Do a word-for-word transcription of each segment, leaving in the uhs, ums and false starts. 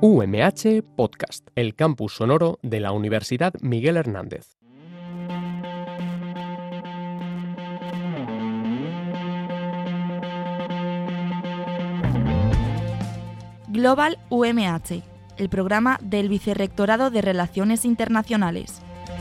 U M H Podcast, el campus sonoro de la Universidad Miguel Hernández. Global U M H, el programa del Vicerrectorado de Relaciones Internacionales.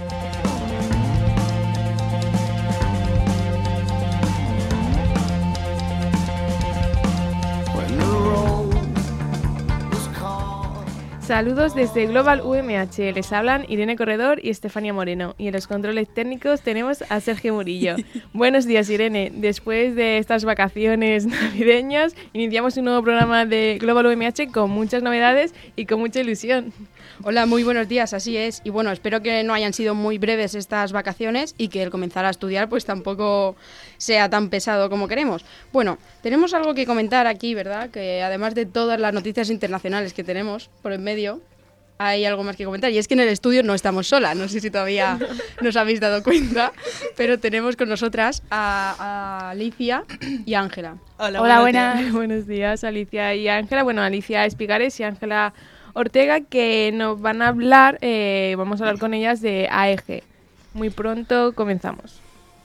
Saludos desde Global U M H, les hablan Irene Corredor y Estefanía Moreno, y en los controles técnicos tenemos a Sergio Murillo. Buenos días, Irene. Después de estas vacaciones navideñas, iniciamos un nuevo programa de Global U M H con muchas novedades y con mucha ilusión. Hola, muy buenos días, así es. Y bueno, espero que no hayan sido muy breves estas vacaciones y que el comenzar a estudiar pues tampoco sea tan pesado como queremos. Bueno, tenemos algo que comentar aquí, ¿verdad? Que además de todas las noticias internacionales que tenemos por en medio, hay algo más que comentar. Y es que en el estudio no estamos solas, no sé si todavía nos habéis dado cuenta, pero tenemos con nosotras a, a Alicia y a Ángela. Hola, Hola buenas. buenas. Buenos días, Alicia y Ángela. Bueno, Alicia Espigares y Ángela Ortega, que nos van a hablar, eh, vamos a hablar con ellas de A E G. Muy pronto comenzamos.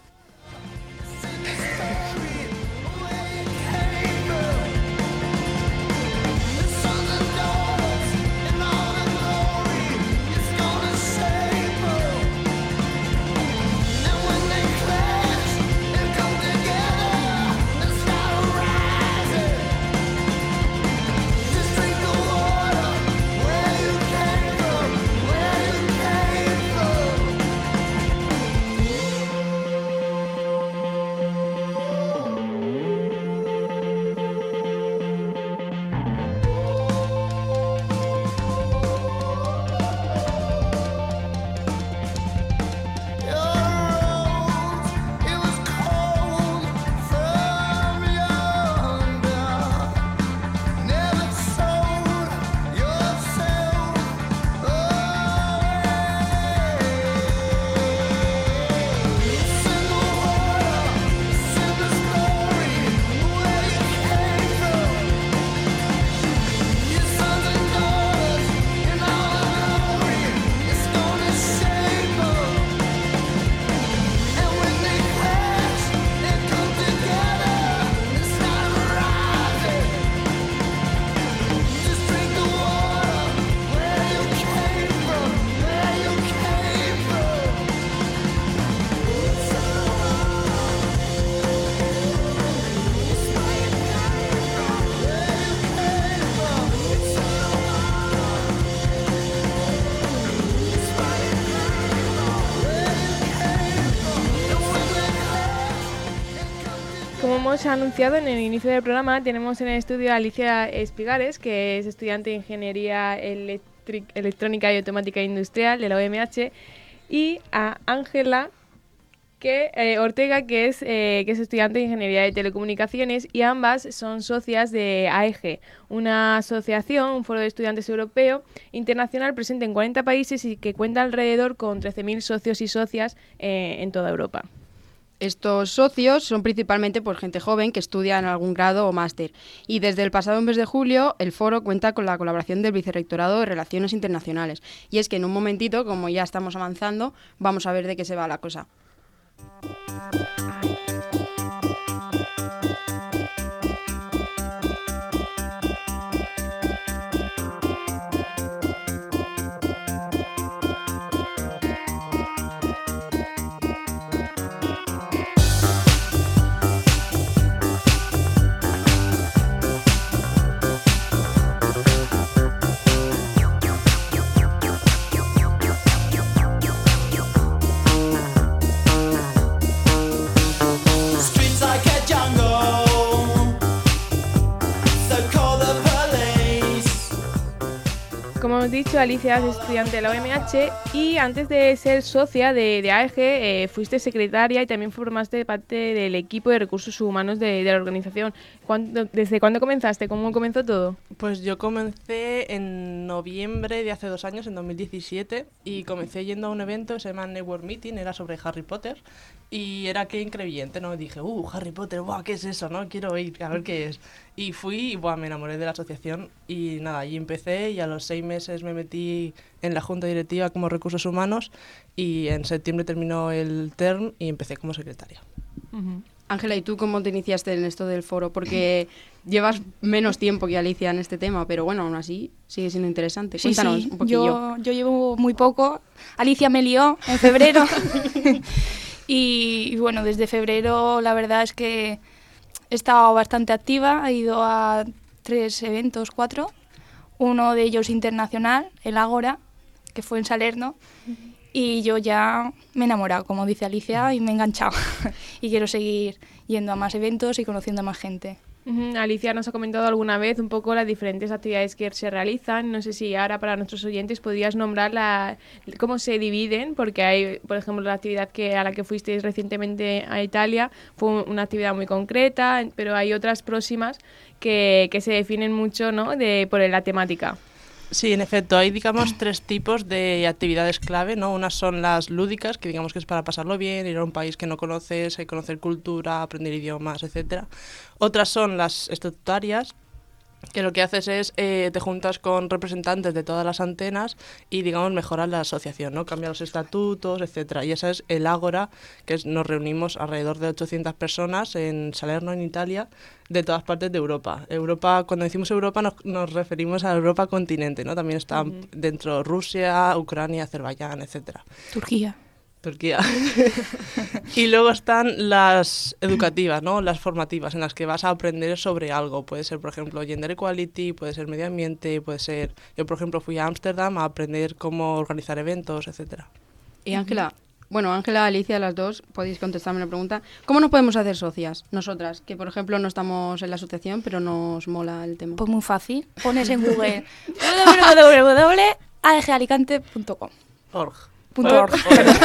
Hemos anunciado en el inicio del programa, tenemos en el estudio a Alicia Espigares, que es estudiante de Ingeniería Electric, Electrónica y Automática Industrial de la U M H, y a Ángela que, eh, Ortega, que es, eh, que es estudiante de Ingeniería de Telecomunicaciones, y ambas son socias de A E G, una asociación, un foro de estudiantes europeo internacional presente en cuarenta países y que cuenta alrededor con trece mil socios y socias eh, en toda Europa. Estos socios son principalmente pues, gente joven que estudia en algún grado o máster. Y desde el pasado mes de julio, el foro cuenta con la colaboración del Vicerrectorado de Relaciones Internacionales. Y es que en un momentito, como ya estamos avanzando, vamos a ver de qué se va la cosa. Como hemos dicho, Alicia es estudiante de la U M H y antes de ser socia de, de A E G eh, fuiste secretaria y también formaste parte del equipo de recursos humanos de, de la organización. ¿Cuándo, ¿Desde cuándo comenzaste? ¿Cómo comenzó todo? Pues yo comencé en noviembre de hace dos años, en dos mil diecisiete, y comencé yendo a un evento que se llama Network Meeting, era sobre Harry Potter, y era que increíble, ¿no? Dije, uh, Harry Potter, ¡buah, qué es eso, no? Quiero ir a ver qué es. Y fui y, buah, me enamoré de la asociación, y nada, allí empecé, y a los seis meses me metí en la junta directiva como recursos humanos, y en septiembre terminó el term y empecé como secretaria. Uh-huh. Ángela, ¿y tú cómo te iniciaste en esto del foro? Porque llevas menos tiempo que Alicia en este tema, pero bueno, aún así sigue siendo interesante. Sí, Cuéntanos sí. un poquillo. Yo, yo llevo muy poco. Alicia me lió en febrero. y, y bueno, desde febrero la verdad es que he estado bastante activa. He ido a tres eventos, cuatro. Uno de ellos internacional, el Ágora, que fue en Salerno. Y yo ya me he enamorado, como dice Alicia, y me he enganchado. y quiero seguir yendo a más eventos y conociendo a más gente. Uh-huh. Alicia nos ha comentado alguna vez un poco las diferentes actividades que se realizan. No sé si ahora para nuestros oyentes podrías nombrar la, cómo se dividen, porque hay, por ejemplo, la actividad que a la que fuisteis recientemente a Italia fue una actividad muy concreta, pero hay otras próximas que, que se definen mucho, ¿no?, de, por la temática. Sí, en efecto, hay, digamos, tres tipos de actividades clave, ¿no? Unas son las lúdicas, que digamos que es para pasarlo bien, ir a un país que no conoces, conocer cultura, aprender idiomas, etcétera. Otras son las estatutarias, que lo que haces es, eh, te juntas con representantes de todas las antenas y, digamos, mejoras la asociación, ¿no? Cambiar los estatutos, etcétera. Y esa es el Ágora, que es, nos reunimos alrededor de ochocientas personas en Salerno, en Italia, de todas partes de Europa. Europa, cuando decimos Europa nos, nos referimos a Europa continente, ¿no? También están uh-huh. dentro Rusia, Ucrania, Azerbaiyán, etcétera. Turquía. Turquía. Y luego están las educativas, ¿no? Las formativas, en las que vas a aprender sobre algo. Puede ser, por ejemplo, gender equality, puede ser medio ambiente, puede ser... Yo, por ejemplo, fui a Ámsterdam a aprender cómo organizar eventos, etcétera. Y Ángela, bueno, Ángela, Alicia, las dos, podéis contestarme la pregunta. ¿Cómo nos podemos hacer socias? Nosotras, que por ejemplo no estamos en la asociación, pero nos mola el tema. Pues muy fácil. Pones en Google w w w punto a e g alicante punto com. Org. Punto org.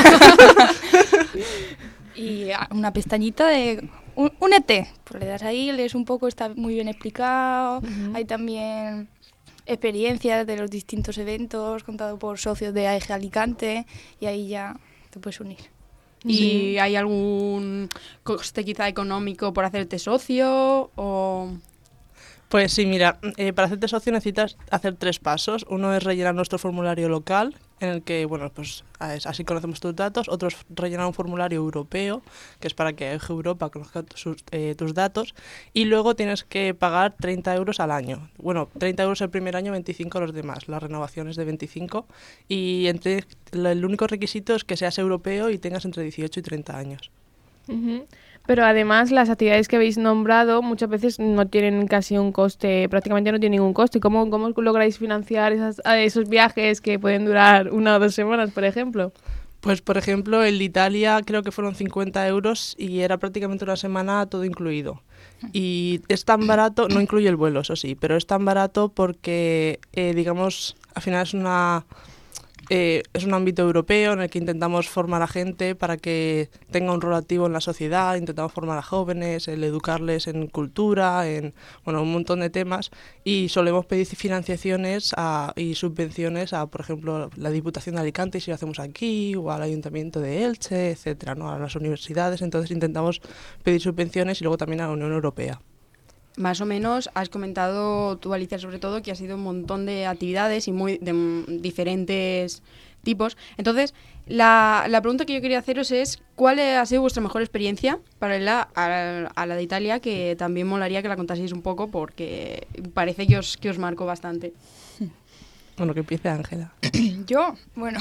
Y una pestañita de únete. Pues le das ahí, lees un poco, está muy bien explicado. Uh-huh. Hay también experiencias de los distintos eventos contado por socios de A E G Alicante y ahí ya te puedes unir. ¿Y sí. hay algún coste quizá económico por hacerte socio o...? Pues sí, mira, eh, para hacerte socio necesitas hacer tres pasos. Uno es rellenar nuestro formulario local, en el que, bueno, pues así conocemos tus datos. Otro es rellenar un formulario europeo, que es para que A E G Europa conozca sus, eh, tus datos. Y luego tienes que pagar treinta euros al año. Bueno, treinta euros el primer año, veinticinco los demás. La renovación es de veinticinco. Y entre, el único requisito es que seas europeo y tengas entre dieciocho y treinta años. Uh-huh. Pero además las actividades que habéis nombrado muchas veces no tienen casi un coste, prácticamente no tienen ningún coste. ¿Cómo, cómo lográis financiar esas, esos viajes que pueden durar una o dos semanas, por ejemplo? Pues, por ejemplo, el de Italia creo que fueron cincuenta euros y era prácticamente una semana todo incluido. Y es tan barato, no incluye el vuelo, eso sí, pero es tan barato porque, eh, digamos, al final es una... Eh, es un ámbito europeo en el que intentamos formar a gente para que tenga un rol activo en la sociedad, intentamos formar a jóvenes, el educarles en cultura, en bueno, un montón de temas, y solemos pedir financiaciones a, y subvenciones a, por ejemplo, la Diputación de Alicante, si lo hacemos aquí, o al Ayuntamiento de Elche, etcétera, ¿no? A las universidades. Entonces intentamos pedir subvenciones y luego también a la Unión Europea. Más o menos has comentado tú, Alicia, sobre todo, que ha sido un montón de actividades y muy de m- diferentes tipos. Entonces, la, la pregunta que yo quería haceros es, ¿cuál ha sido vuestra mejor experiencia paralela a, a la de Italia? Que también molaría que la contaseis un poco porque parece que os, que os marcó bastante. Bueno, que empiece Ángela. ¿Yo? Bueno.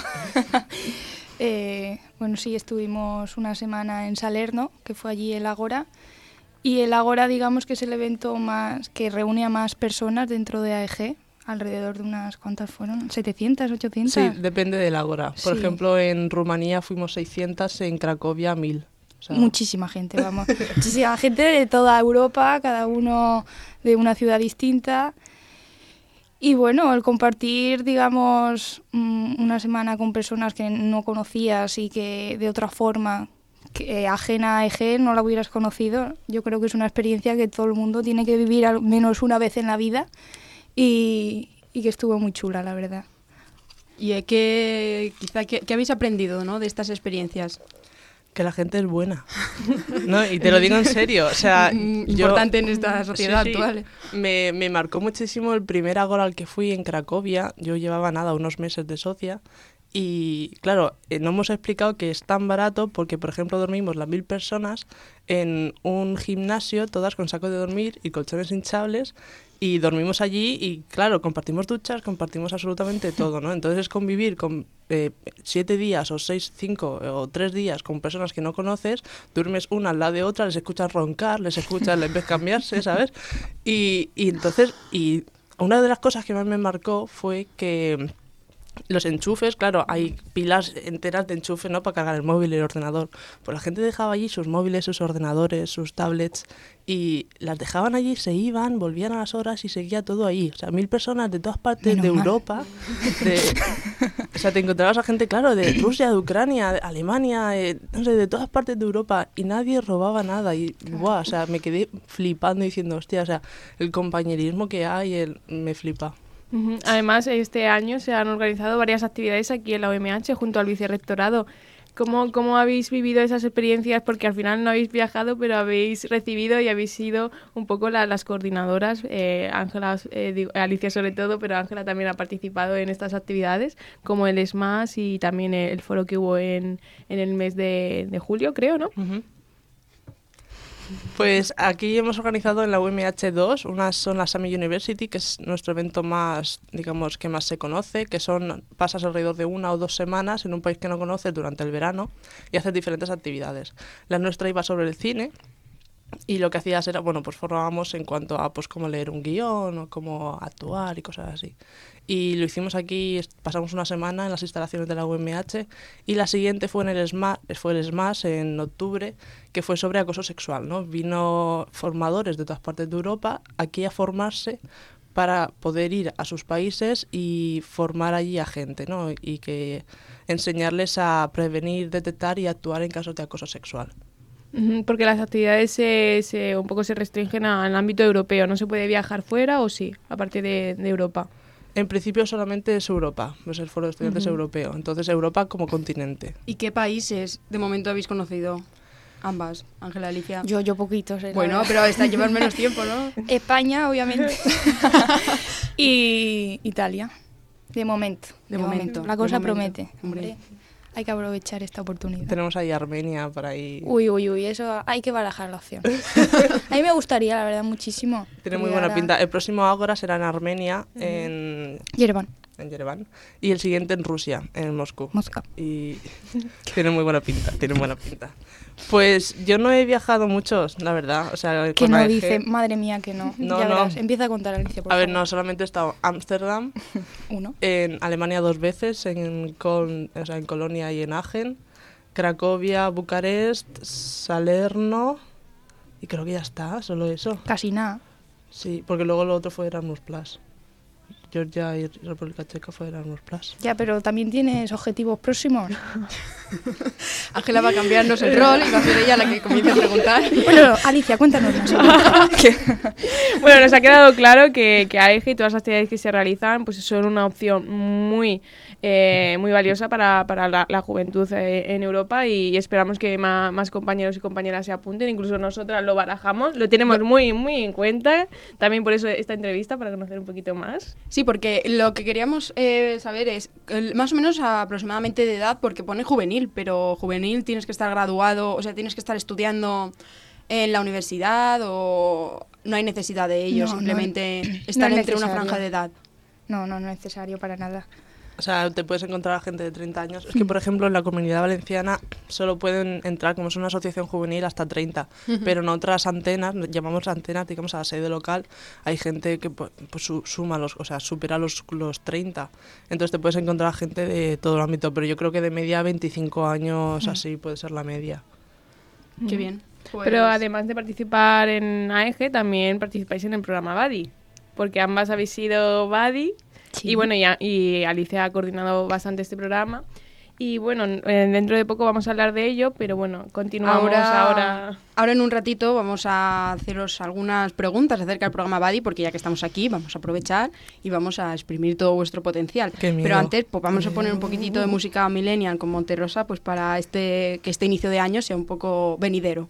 eh, bueno, sí, estuvimos una semana en Salerno, que fue allí el Ágora. Y el Ágora, digamos que es el evento más que reúne a más personas dentro de A E G, alrededor de unas, ¿cuántas fueron? ¿setecientas, ochocientas? Sí, depende del Ágora. Por sí. ejemplo, en Rumanía fuimos seiscientas, en Cracovia mil. O sea... Muchísima gente, vamos. Muchísima gente de toda Europa, cada uno de una ciudad distinta. Y bueno, el compartir, digamos, una semana con personas que no conocías y que de otra forma... que ajena a A E G no la hubieras conocido, yo creo que es una experiencia que todo el mundo tiene que vivir al menos una vez en la vida y, y que estuvo muy chula, la verdad. ¿Y eh, qué, quizá, qué, qué habéis aprendido, ¿no?, de estas experiencias? Que la gente es buena. No, y te lo digo en serio. O sea, importante yo, en esta sociedad sí, sí, actual. Me, me marcó muchísimo el primer Agora al que fui en Cracovia. Yo llevaba nada, unos meses de socia. Y claro, eh, no hemos explicado que es tan barato porque, por ejemplo, dormimos las mil personas en un gimnasio, todas con saco de dormir y colchones hinchables, y dormimos allí y, claro, compartimos duchas, compartimos absolutamente todo, ¿no? Entonces es convivir con eh, siete días o seis, cinco o tres días con personas que no conoces, duermes una al lado de otra, les escuchas roncar, les escuchas, les ves cambiarse, ¿sabes? Y, y entonces, y una de las cosas que más me marcó fue que los enchufes, claro, hay pilas enteras de enchufe, ¿no?, para cargar el móvil y el ordenador. Pues la gente dejaba allí sus móviles, sus ordenadores, sus tablets, y las dejaban allí, se iban, volvían a las horas y seguía todo ahí. O sea, mil personas de todas partes Menos de mal. Europa. De, o sea, te encontrabas a gente, claro, de Rusia, de Ucrania, de Alemania, de, no sé, de todas partes de Europa, y nadie robaba nada. Y, buah, o sea, me quedé flipando diciendo, hostia, o sea, el compañerismo que hay, el, me flipa. Uh-huh. Además, este año se han organizado varias actividades aquí en la U M H junto al vicerrectorado. ¿Cómo, cómo habéis vivido esas experiencias? Porque al final no habéis viajado, pero habéis recibido y habéis sido un poco la, las coordinadoras. Ángela, eh, eh, digo, Alicia sobre todo, pero Ángela también ha participado en estas actividades, como el SMAS y también el, el foro que hubo en, en el mes de, de julio, creo, ¿no? Uh-huh. Pues aquí hemos organizado en la U M H dos, unas son las Summer University, que es nuestro evento más, digamos, que más se conoce, que son, pasas alrededor de una o dos semanas en un país que no conoces durante el verano y haces diferentes actividades. La nuestra iba sobre el cine y lo que hacías era, bueno, pues formábamos en cuanto a pues cómo leer un guión o cómo actuar y cosas así. Y lo hicimos aquí, pasamos una semana en las instalaciones de la U M H y la siguiente fue en el SMAS, fue el SMAS en octubre, que fue sobre acoso sexual, ¿no? Vino formadores de todas partes de Europa aquí a formarse para poder ir a sus países y formar allí a gente, ¿no? Y que enseñarles a prevenir, detectar y actuar en casos de acoso sexual. Porque las actividades se, se, un poco se restringen al ámbito europeo, ¿no se puede viajar fuera o sí, aparte de, de Europa? En principio solamente es Europa, es el Foro de Estudiantes uh-huh. Europeo, entonces Europa como continente. ¿Y qué países de momento habéis conocido? Ambas, Ángela, Alicia. Yo, yo poquitos. Eh, bueno, pero esta llevas menos tiempo, ¿no? España, obviamente. Y Italia, de momento. De, de momento. momento. La cosa momento. promete. Hombre, hay que aprovechar esta oportunidad. Tenemos ahí Armenia para ahí. Uy, uy, uy, eso hay que barajar la opción. A mí me gustaría, la verdad, muchísimo. Tiene muy buena ahora... pinta. El próximo Ágora será en Armenia, uh-huh. en... Yerevan. En Yerevan. Y el siguiente en Rusia, en Moscú. Moscú. Y tiene muy buena pinta, tiene buena pinta. Pues yo no he viajado mucho, la verdad. O sea, que no A E G... dice, madre mía, que no. No, ya no. verás. Empieza a contar, Alicia, por A favor. ver, no, solamente he estado en Ámsterdam, Uno. En Alemania dos veces, en, Col... o sea, en Colonia y en Aachen, Cracovia, Bucarest, Salerno, y creo que ya está, solo eso. Casi nada. Sí, porque luego lo otro fue Erasmus Plus. Georgia y República Checa fue Erasmus Plus. Ya, pero también tienes objetivos próximos. Ángela va a cambiarnos el rol y va a ser ella la que comience a preguntar. Bueno, Alicia, cuéntanos más. Bueno, nos ha quedado claro que, que A E G y todas las actividades que se realizan pues son una opción muy, eh, muy valiosa para, para la, la juventud eh, en Europa y, y esperamos que ma, más compañeros y compañeras se apunten. Incluso nosotras lo barajamos, lo tenemos muy, muy en cuenta. También por eso esta entrevista, para conocer un poquito más. Sí, porque lo que queríamos eh, saber es el, más o menos aproximadamente de edad, porque pone juvenil, pero juvenil tienes que estar graduado, o sea, tienes que estar estudiando en la universidad o no hay necesidad de ello, no, simplemente no, estar no entre una franja de edad. No, no, no es necesario para nada. O sea, te puedes encontrar a gente de treinta años. Es que, por ejemplo, en la Comunidad Valenciana solo pueden entrar, como es una asociación juvenil, hasta treinta. Uh-huh. Pero en otras antenas, llamamos antenas, digamos, a la sede local, hay gente que pues, suma los, o sea, supera los, los treinta. Entonces te puedes encontrar a gente de todo el ámbito. Pero yo creo que de media veinticinco años, uh-huh. así puede ser la media. Uh-huh. Qué bien. Pues... Pero además de participar en A E G, también participáis en el programa Buddy. Porque ambas habéis sido Buddy. Sí. Y bueno, y, y Alicia ha coordinado bastante este programa. Y bueno, eh, dentro de poco vamos a hablar de ello, pero bueno, continuamos Ahora, ahora. ahora en un ratito vamos a haceros algunas preguntas acerca del programa Buddy, porque ya que estamos aquí vamos a aprovechar y vamos a exprimir todo vuestro potencial. Qué miedo. Pero antes pues vamos a poner un poquitito de música millennial con Monterrosa, pues para este que este inicio de año sea un poco venidero.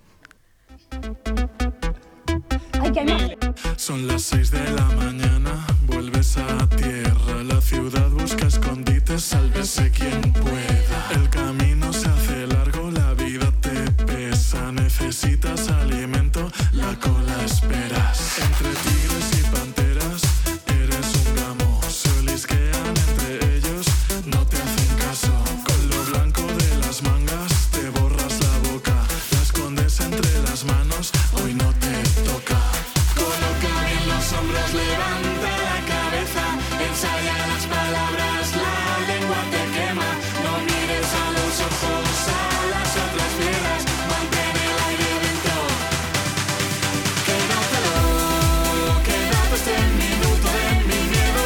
Ay, que hay más. Son las seis de la mañana, vuelves a tierra, la ciudad busca escondites, sálvese quien pueda. El camino se hace largo, la vida te pesa, necesitas alimento, la cola esperas. Entre tigres y panteras, eres un gamo, se olisquean entre ellos, no te hacen caso. Con lo blanco de las mangas, te borras la boca, la escondes entre las manos, hoy no te toca. Coloca bien los hombros, levanta la cabeza, ensaya las palabras, la lengua te quema. No mires a los ojos a las otras fieras, mantén el aire dentro. Quédatelo, quédate este minuto de mi miedo.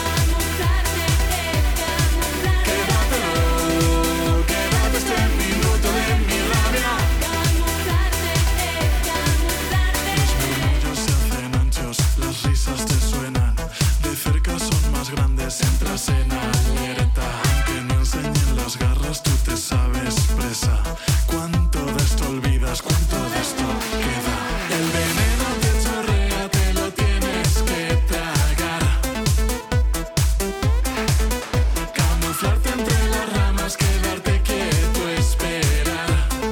Quédatelo, quédate este minuto de mi rabia. Los murmullos se hacen anchos, las risas te suenan, de cerca son más grandes, entras en alerta. Aunque no enseñen las garras, tú te sabes presa. ¿Cuánto de esto olvidas? ¿Cuánto de esto queda? El veneno te chorrea, te lo tienes que tragar. Camuflarte entre las ramas, quedarte quieto, esperar.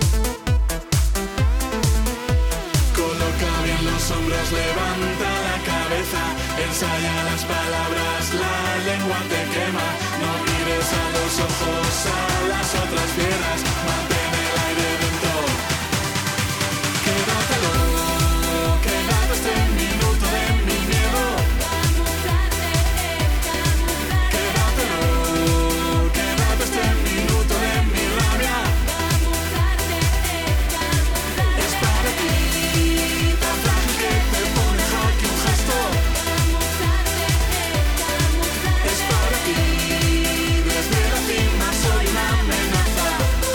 Coloca bien los hombros, levanta la cabeza, ensaya las palabras, la lengua te quema. No mires a los ojos a las otras fieras, mantén el aire dentro. Quédatelo, quédate este minuto de mi miedo. Quédatelo, quédate este minuto de mi rabia. Es para ti, tan frágil que te pone en jaque un gesto. Es para ti, desde la cima soy una amenaza.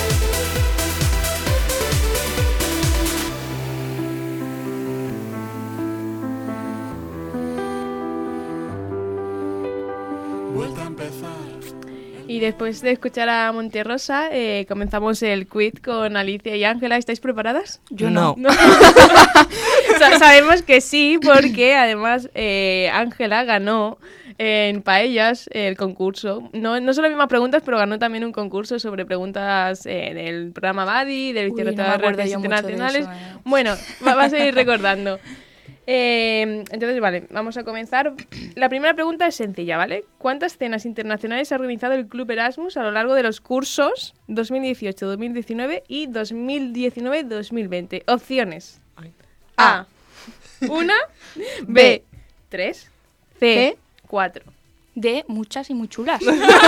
Vuelta a empezar. Y después de escuchar a Monterrosa, eh, comenzamos el quiz con Alicia y Ángela. ¿Estáis preparadas? Yo no. No. Sa- Sabemos que sí, porque además eh, Ángela ganó en Paellas el concurso. No, no son las mismas preguntas, pero ganó también un concurso sobre preguntas eh, del programa Buddy, del Uy, no me Vicerrectorado de acuerdo Relaciones yo mucho de Internacionales. eso, eh. Bueno, va- vas a ir recordando. Eh, entonces, vale, vamos a comenzar. La primera pregunta es sencilla, ¿vale? ¿Cuántas cenas internacionales ha organizado el Club Erasmus a lo largo de los cursos dos mil dieciocho dos mil diecinueve y dos mil diecinueve dos mil veinte? Opciones. Ay. A. Una. B. Tres. C. C. Cuatro. De muchas y muy chulas.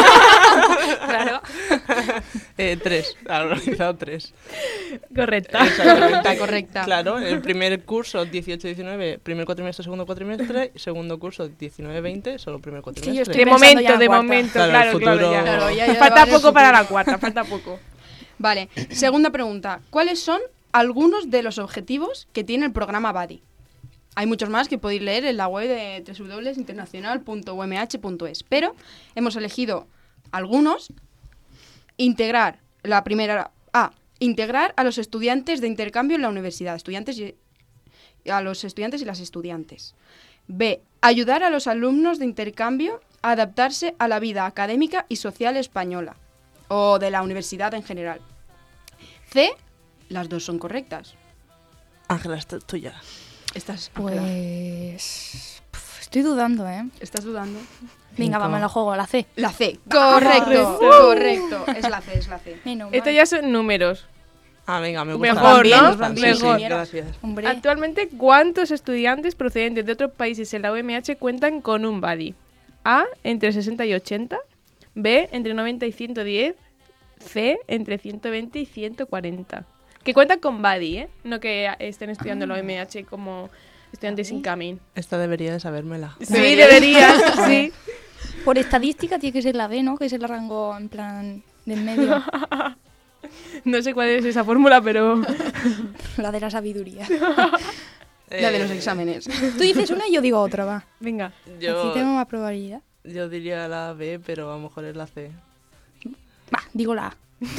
Claro. Eh, tres, ha organizado tres. Correcta. Correcta, correcta. Claro, el primer curso dieciocho diecinueve, primer cuatrimestre, segundo cuatrimestre, segundo curso diecinueve veinte, solo primer yo cuatrimestre. estoy De pensando momento, ya en la de cuarta. momento, Claro, el claro, claro, futuro- ya. Claro, ya- ya Falta va a haber poco para futuro. la cuarta, falta poco. Vale, segunda pregunta. ¿Cuáles son algunos de los objetivos que tiene el programa Buddy? Hay muchos más que podéis leer en la web de doble u doble u doble u punto internacional punto u m h punto es, pero hemos elegido algunos. Integrar, la primera A, integrar a los estudiantes de intercambio en la universidad, estudiantes y, a los estudiantes y las estudiantes. B, ayudar a los alumnos de intercambio a adaptarse a la vida académica y social española, o de la universidad en general. C, las dos son correctas. Ángela, esta es tuya. Estás, Ángela, Pues... pf, estoy dudando, ¿eh? ¿estás dudando? Venga, Cinco. va, me la juego, la C. La C, correcto, correcto. correcto. Es la C, es la C. Menos Estos mal. ya son números. Ah, venga, me gusta. Mejor, bien, ¿no? nos van bien, Sí, sí, Mejor. gracias. Hombre, Actualmente, ¿cuántos estudiantes procedentes de otros países en la U M H cuentan con un buddy? A, entre sesenta y ochenta. B, entre noventa y ciento diez. C, entre ciento veinte y ciento cuarenta. Que cuentan con buddy, ¿eh? No que estén estudiando en la U M H como estudiantes incoming. Esta debería de sabérmela. Sí, deberías, sí. por estadística tiene que ser la B, ¿no? Que es el rango en plan de en medio. No sé cuál es esa fórmula, pero... La de la sabiduría. La de los Eh, exámenes. Tú dices una y yo digo otra, va. Venga. Yo, Así tengo más probabilidad. yo diría la B, pero a lo mejor es la C. Va, digo la A.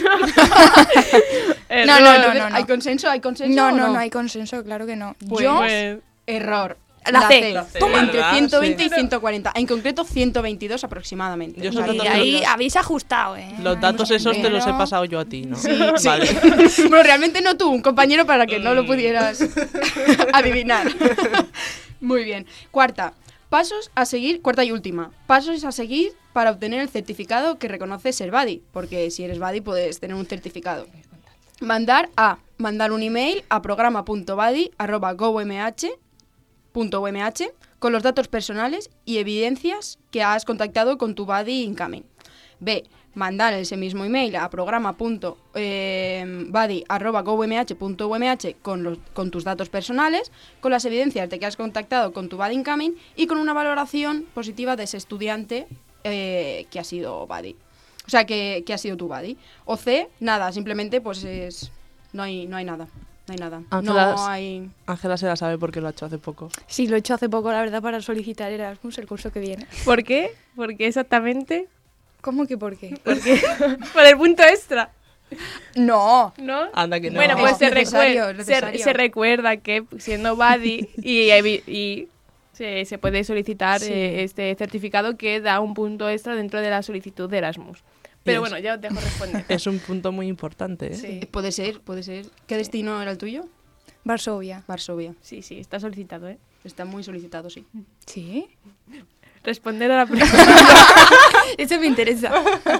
Eh, No, no, no, no, entonces, no, no. ¿hay consenso? ¿Hay consenso? No, o no, no hay consenso, claro que no. Pues- Yo, pues- error. La C. La C, Entre ¿verdad? ciento veinte Sí. y ciento cuarenta. En concreto, ciento veintidós aproximadamente. Yo O sea, esos Y datos ahí los- habéis ajustado, ¿eh? Los datos Hemos- esos te los he pero- pasado yo a ti, ¿no? Sí, sí. Vale. Bueno, realmente no tú, un compañero para que no lo pudieras adivinar. Muy bien. Cuarta. Pasos a seguir, cuarta y última. Pasos a seguir para obtener el certificado que reconoce ser buddy. Porque si eres buddy puedes tener un certificado. Mandar a mandar un email a programa.buddy arroba gomh punto umh con los datos personales y evidencias que has contactado con tu buddy incoming. B. Mandar ese mismo email a programa.buddy arroba gomh punto umh con, los, con tus datos personales, con las evidencias de que has contactado con tu buddy incoming y con una valoración positiva de ese estudiante eh, que ha sido buddy. O sea, que, que ha sido tu buddy. O C, nada, simplemente pues es... No hay, no hay nada. No hay nada. Ángelas- No hay... Ángela se la sabe porque lo ha hecho hace poco. Sí, lo he hecho hace poco, la verdad, para solicitar Erasmus el curso que viene. ¿Por qué? ¿Por qué exactamente? ¿Cómo que por qué? Porque por el punto extra, No. ¿no? Anda que no. Bueno, pues Es se, necesario, recuer- es se- necesario. se recuerda que siendo buddy y, evi- y se, se puede solicitar Sí. eh, este certificado que da un punto extra dentro de la solicitud de Erasmus. Pero Yes. bueno, ya os dejo responder. Es un punto muy importante, ¿eh? Sí. Puede ser, puede ser. ¿Qué destino era el tuyo? Varsovia. Varsovia. Sí, sí, está solicitado, ¿eh? Está muy solicitado, sí. ¿Sí? Responder a la pregunta. Eso me interesa.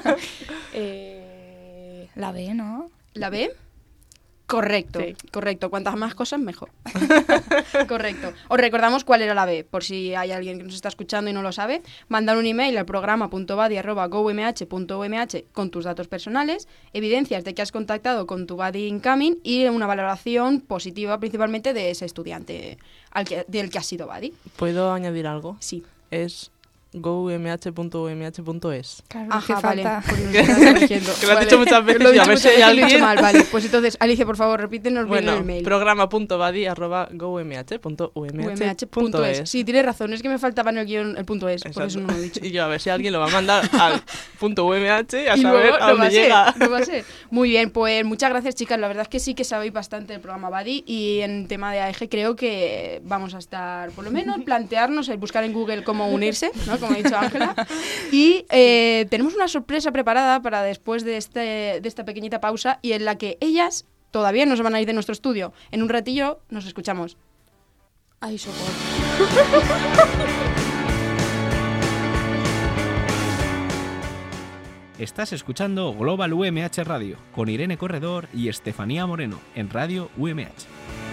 eh, la B, ¿no? ¿La B? Correcto, Sí. correcto. Cuantas más cosas, mejor. Correcto. Os recordamos cuál era la B, por si hay alguien que nos está escuchando y no lo sabe. Mandar un email al programa.buddy arroba gomh punto umh con tus datos personales, evidencias de que has contactado con tu buddy incoming y una valoración positiva principalmente de ese estudiante al que, del que has sido buddy. ¿Puedo añadir algo? Sí. Es gomh punto umh punto es. Claro, Ajá, que vale. falta. Pues nos estás corrigiendo. Que lo has Vale. dicho muchas veces Lo he y a dicho ver muchas si hay veces y lo he dicho alguien- mal, vale. Pues entonces, Alicia, por favor, repítenos bien Bueno, el email. programa.buddy arroba gomh punto umh punto es. Sí, tienes razón, es que me faltaba en el guión el punto es, por eso Exacto. no lo he dicho. Y yo a ver si alguien lo va a mandar al punto umh a Y saber luego a no va dónde a ser, llega. no va a ser. Muy bien, pues muchas gracias, chicas. La verdad es que sí que sabéis bastante del programa Buddy y en tema de A E G creo que vamos a estar, por lo menos, plantearnos el buscar en Google cómo unirse, ¿no? Como ha dicho Ángela. Y eh, tenemos una sorpresa preparada para después de, este, de esta pequeñita pausa y en la que ellas todavía no se van a ir de nuestro estudio. En un ratillo nos escuchamos. Ay, socorro. Estás escuchando Global U M H Radio con Irene Corredor y Estefanía Moreno en Radio U M H.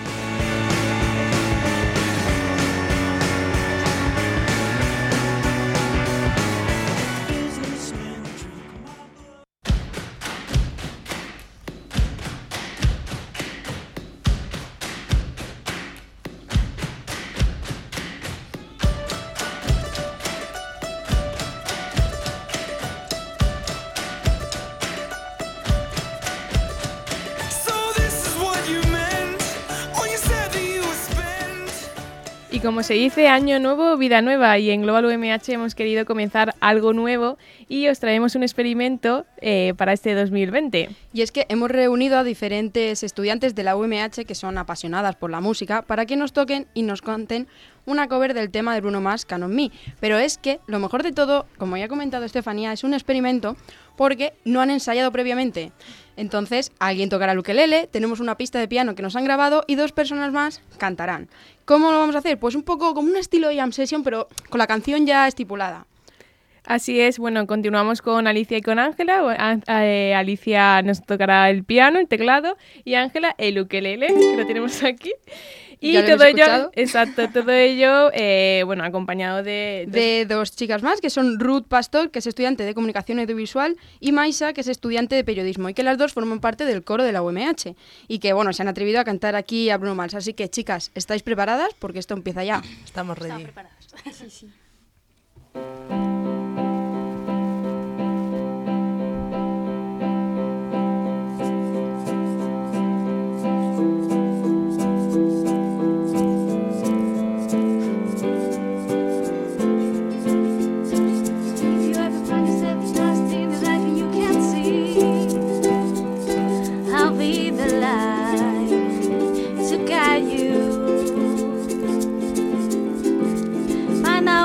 Y como se dice, año nuevo, vida nueva, y en Global U M H hemos querido comenzar algo nuevo y os traemos un experimento eh, para este dos mil veinte. Y es que hemos reunido a diferentes estudiantes de la U M H que son apasionadas por la música para que nos toquen y nos canten una cover del tema de Bruno Mars, Canon Me. Pero es que lo mejor de todo, como ya ha comentado Estefanía, es un experimento porque no han ensayado previamente. Entonces, alguien tocará el ukelele, tenemos una pista de piano que nos han grabado y dos personas más cantarán. ¿Cómo lo vamos a hacer? Pues un poco como un estilo de jam session, pero con la canción ya estipulada. Así es, bueno, continuamos con Alicia y con Ángela. Á- eh, Alicia nos tocará el piano, el teclado, y Ángela el ukelele, que lo tenemos aquí. Y Ya lo todo hemos ello, escuchado. exacto, todo ello, eh, bueno, acompañado de, de- De dos chicas más, que son Ruth Pastor, que es estudiante de Comunicación Audiovisual, y Maisa, que es estudiante de Periodismo, y que las dos forman parte del coro de la U M H, y que, bueno, se han atrevido a cantar aquí a Bruno Mars. Así que, chicas, ¿estáis preparadas? Porque esto empieza ya. Estamos ready. Sí, sí.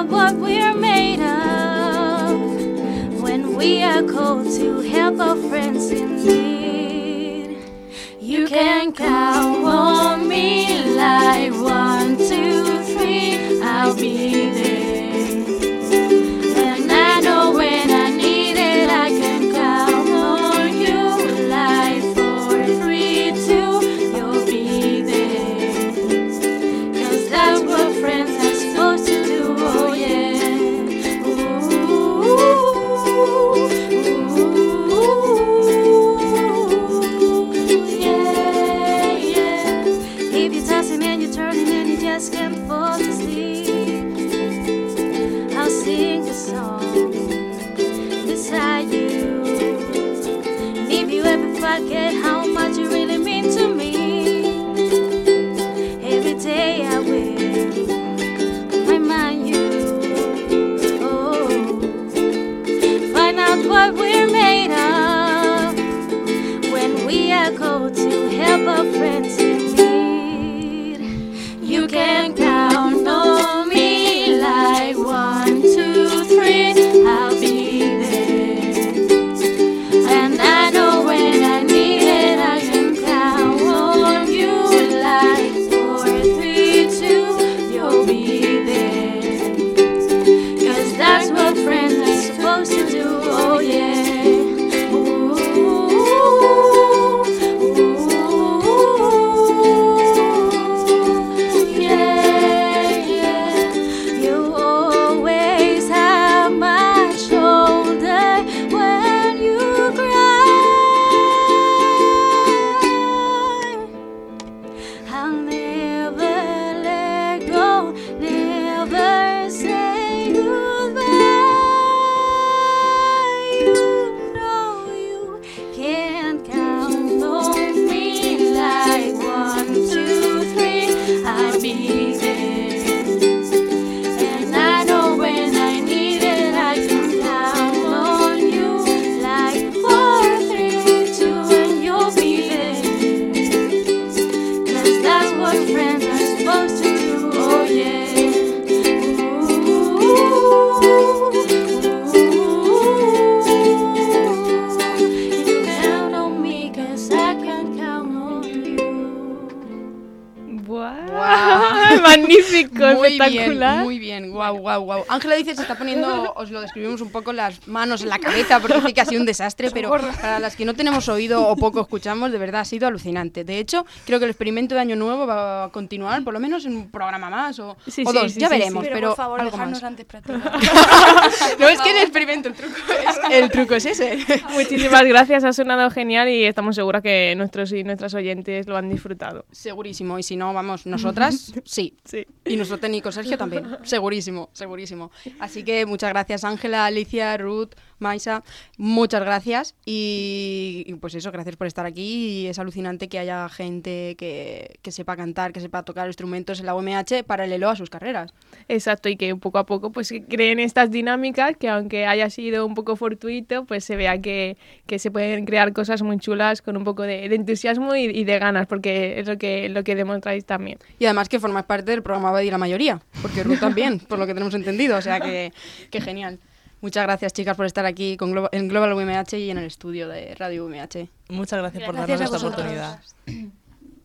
out what we're made of when we are called to help our friends in need. You can count on me like one, two, three, I'll be there. And I know when I need it, I can count on you like four, three, two, you'll be there. 'Cause that's what friends are supposed to do, oh yeah. Ooh, ooh, yeah, yeah. If you're tossing and you're turning and you just can't fall asleep, I'll sing a song beside you. And if you ever forget how much you really mean to me, every day I will remind you. Oh, find out what we're made of when we are called to help our friends in need. You can count on me like one, two, three, I'll be there. And I know when I need it, I can count on you like four, three, two, you'll be there. 'Cause that's what friends are supposed to do, oh yeah. Ooh, ooh, yeah, yeah. You always have my shoulder when you cry. I'll never let go, never say goodbye. You know you can count on me like one, two, three, I'll be there. And I know when I need it, I can count on you like four, three, two, and you'll be there. 'Cause that's what friends are supposed to do, oh yeah. Ooh, you can count on me 'cause I can count on you. ¡Buah! Guau. Magnífico, Muy espectacular. bien, muy bien, guau, guau, guau. Ángela dice, se está poniendo, os lo describimos un poco, las manos en la cabeza porque dice que ha sido un desastre, pero para las que no tenemos oído o poco escuchamos, de verdad ha sido alucinante. De hecho, creo que el experimento de Año Nuevo va a continuar, por lo menos en un programa más o, Sí, o sí, dos, sí, ya sí, veremos, sí. Pero, pero por favor, algo dejarnos más. antes practicar. No, es que el experimento, el truco es, el truco es ese. Muchísimas gracias, ha sonado genial y estamos seguras que nuestros y nuestras oyentes lo han disfrutado. Segurísimo, y si no, vamos, nosotras, sí. Sí. Y nuestro técnico Sergio también, segurísimo, segurísimo. Así que muchas gracias Ángela, Alicia, Ruth, Maisa, muchas gracias y, y pues eso, gracias por estar aquí y es alucinante que haya gente que, que sepa cantar, que sepa tocar instrumentos en la U M H paralelo a sus carreras. Exacto, y que poco a poco pues que creen estas dinámicas que aunque haya sido un poco fortuito, pues se vea que, que se pueden crear cosas muy chulas con un poco de, de entusiasmo y, y de ganas, porque es lo que, lo que demostráis también. Y además que formas parte del programa Badi la mayoría, porque Ruth también, por lo que tenemos entendido, o sea que, que genial. Muchas gracias, chicas, por estar aquí con Glo- en Global U M H y en el estudio de Radio U M H. Muchas gracias por Gracias darnos a esta vosotros. oportunidad.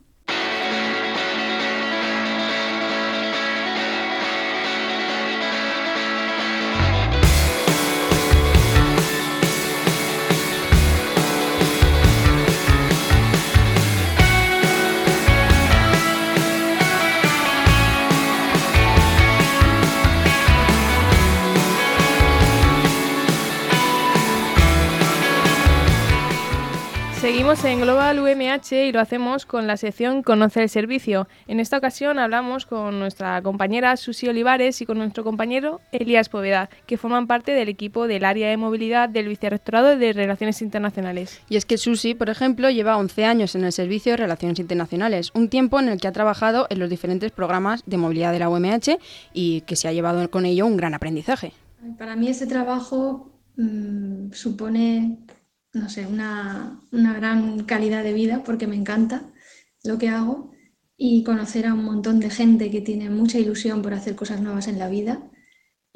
Seguimos en Global U M H y lo hacemos con la sección Conoce el Servicio. En esta ocasión hablamos con nuestra compañera Susi Olivares y con nuestro compañero Elías Poveda, que forman parte del equipo del área de movilidad del Vicerrectorado de Relaciones Internacionales. Y es que Susi, por ejemplo, lleva once años en el Servicio de Relaciones Internacionales, un tiempo en el que ha trabajado en los diferentes programas de movilidad de la U M H y que se ha llevado con ello un gran aprendizaje. Para mí ese trabajo mmm, supone, no sé, una, una gran calidad de vida porque me encanta lo que hago y conocer a un montón de gente que tiene mucha ilusión por hacer cosas nuevas en la vida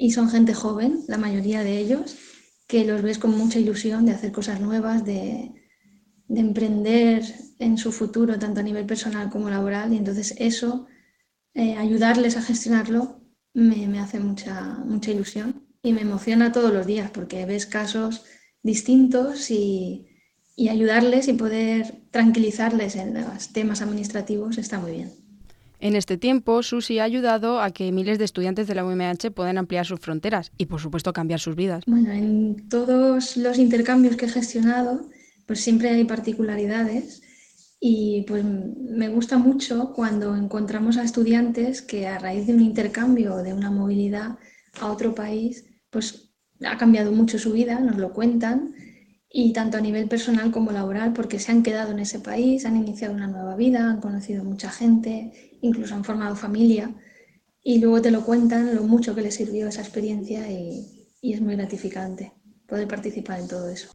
y son gente joven, la mayoría de ellos, que los ves con mucha ilusión de hacer cosas nuevas, de, de emprender en su futuro, tanto a nivel personal como laboral, y entonces eso, eh, ayudarles a gestionarlo, me, me hace mucha, mucha ilusión y me emociona todos los días porque ves casos distintos y, y ayudarles y poder tranquilizarles en los temas administrativos está muy bien. En este tiempo, Susi ha ayudado a que miles de estudiantes de la U M H puedan ampliar sus fronteras y, por supuesto, cambiar sus vidas. Bueno, en todos los intercambios que he gestionado, pues siempre hay particularidades y pues me gusta mucho cuando encontramos a estudiantes que a raíz de un intercambio o de una movilidad a otro país, pues ha cambiado mucho su vida, nos lo cuentan, y tanto a nivel personal como laboral, porque se han quedado en ese país, han iniciado una nueva vida, han conocido mucha gente, incluso han formado familia, y luego te lo cuentan lo mucho que les sirvió esa experiencia y, y es muy gratificante poder participar en todo eso.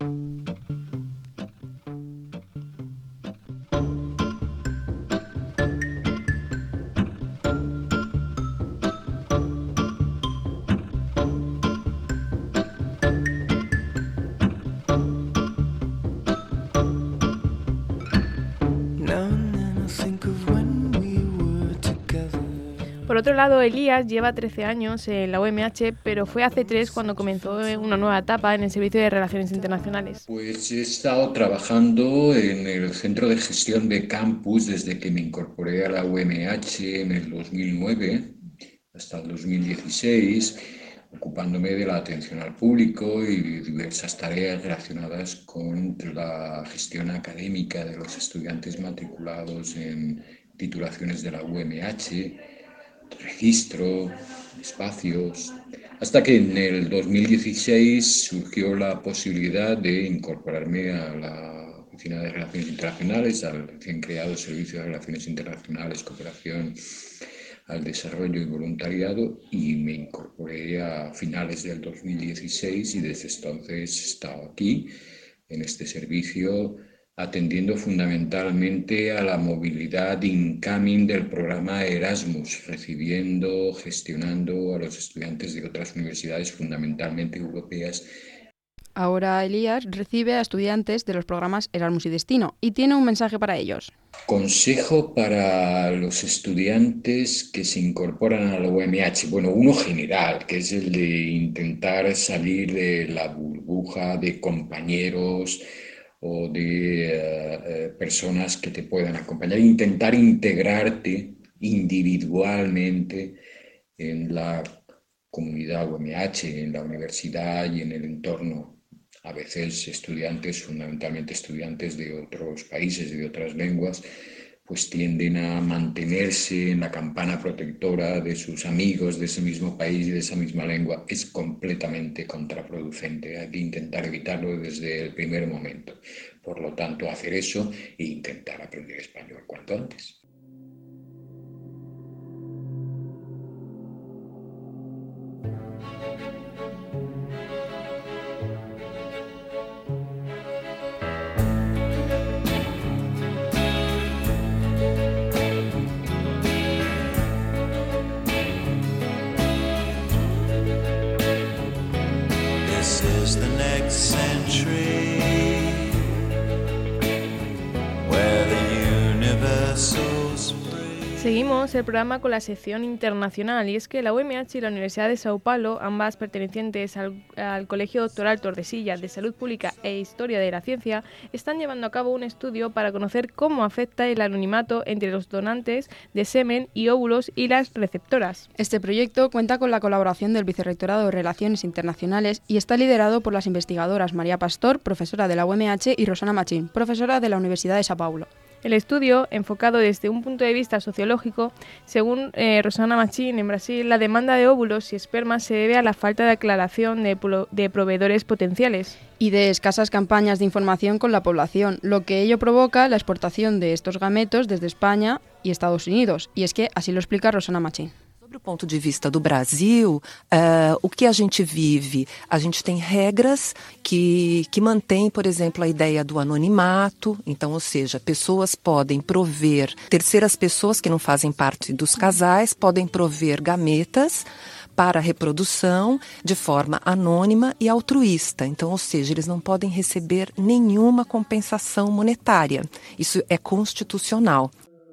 Por otro lado, Elías lleva trece años en la U M H, pero fue hace tres cuando comenzó una nueva etapa en el Servicio de Relaciones Internacionales. Pues he estado trabajando en el Centro de Gestión de Campus desde que me incorporé a la U M H en el dos mil nueve hasta el dos mil dieciséis, ocupándome de la atención al público y diversas tareas relacionadas con la gestión académica de los estudiantes matriculados en titulaciones de la U M H, registro, espacios, hasta que en el dos mil dieciséis surgió la posibilidad de incorporarme a la Oficina de Relaciones Internacionales, al recién creado Servicio de Relaciones Internacionales, Cooperación al Desarrollo y Voluntariado, y me incorporé a finales del dos mil dieciséis y desde entonces he estado aquí en este servicio atendiendo fundamentalmente a la movilidad incoming del programa Erasmus, recibiendo, gestionando a los estudiantes de otras universidades, fundamentalmente europeas. Ahora Elías recibe a estudiantes de los programas Erasmus y Destino y tiene un mensaje para ellos. Consejo para los estudiantes que se incorporan a la U M H. Bueno, uno general, que es el de intentar salir de la burbuja de compañeros o de uh, uh, personas que te puedan acompañar, intentar integrarte individualmente en la comunidad U M H, en la universidad y en el entorno. A veces estudiantes, fundamentalmente estudiantes de otros países y de otras lenguas, pues tienden a mantenerse en la campana protectora de sus amigos de ese mismo país y de esa misma lengua. Es completamente contraproducente. Hay que intentar evitarlo desde el primer momento. Por lo tanto, hacer eso e intentar aprender español cuanto antes. Seguimos el programa con la sección internacional, y es que la U M H y la Universidad de Sao Paulo, ambas pertenecientes al, al Colegio Doctoral Tordesillas de Salud Pública e Historia de la Ciencia, están llevando a cabo un estudio para conocer cómo afecta el anonimato entre los donantes de semen y óvulos y las receptoras. Este proyecto cuenta con la colaboración del Vicerrectorado de Relaciones Internacionales y está liderado por las investigadoras María Pastor, profesora de la U M H, y Rosana Machín, profesora de la Universidad de Sao Paulo. El estudio, enfocado desde un punto de vista sociológico, según eh, Rosana Machín, en Brasil, la demanda de óvulos y espermas se debe a la falta de aclaración de, pro- de proveedores potenciales. Y de escasas campañas de información con la población, lo que ello provoca la exportación de estos gametos desde España y Estados Unidos. Y es que así lo explica Rosana Machín. Do ponto de vista do Brasil, uh, o que a gente vive? A gente tem regras que, que mantêm, por exemplo, a ideia do anonimato. Então, ou seja, pessoas podem prover, terceiras pessoas que não fazem parte dos casais, podem prover gametas para a reprodução de forma anônima e altruísta. Então, ou seja, eles não podem receber nenhuma compensação monetária. Isso é constitucional.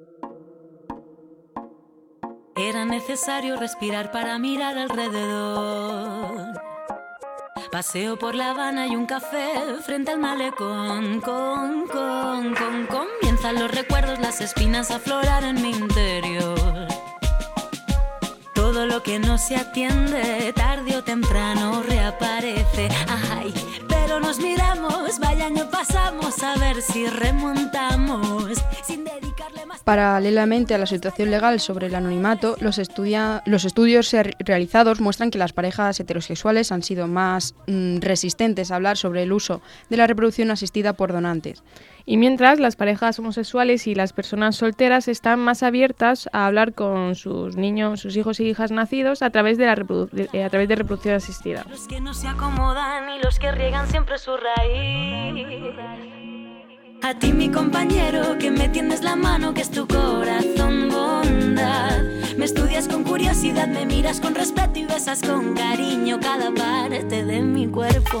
Era necesario respirar para mirar alrededor. Paseo por La Habana y un café frente al malecón. Con, con, con, comienzan los recuerdos, las espinas a aflorar en mi interior. Todo lo que no se atiende, tarde o temprano reaparece. Ay, pero nos miramos, vaya año pasamos, a ver si remontamos, sin dedicarle más... Paralelamente a la situación legal sobre el anonimato, los, estudia- los estudios realizados muestran que las parejas heterosexuales han sido más mm, resistentes a hablar sobre el uso de la reproducción asistida por donantes. Y mientras, las parejas homosexuales y las personas solteras están más abiertas a hablar con sus niños, sus hijos y hijas nacidos a través de la reprodu- de, a través de reproducción asistida. Los que no se acomodan y los que riegan siempre su raíz. A ti, mi compañero, que me tiendes la mano, que es tu corazón bondad. Me estudias con curiosidad, me miras con respeto y besas con cariño cada parte de mi cuerpo.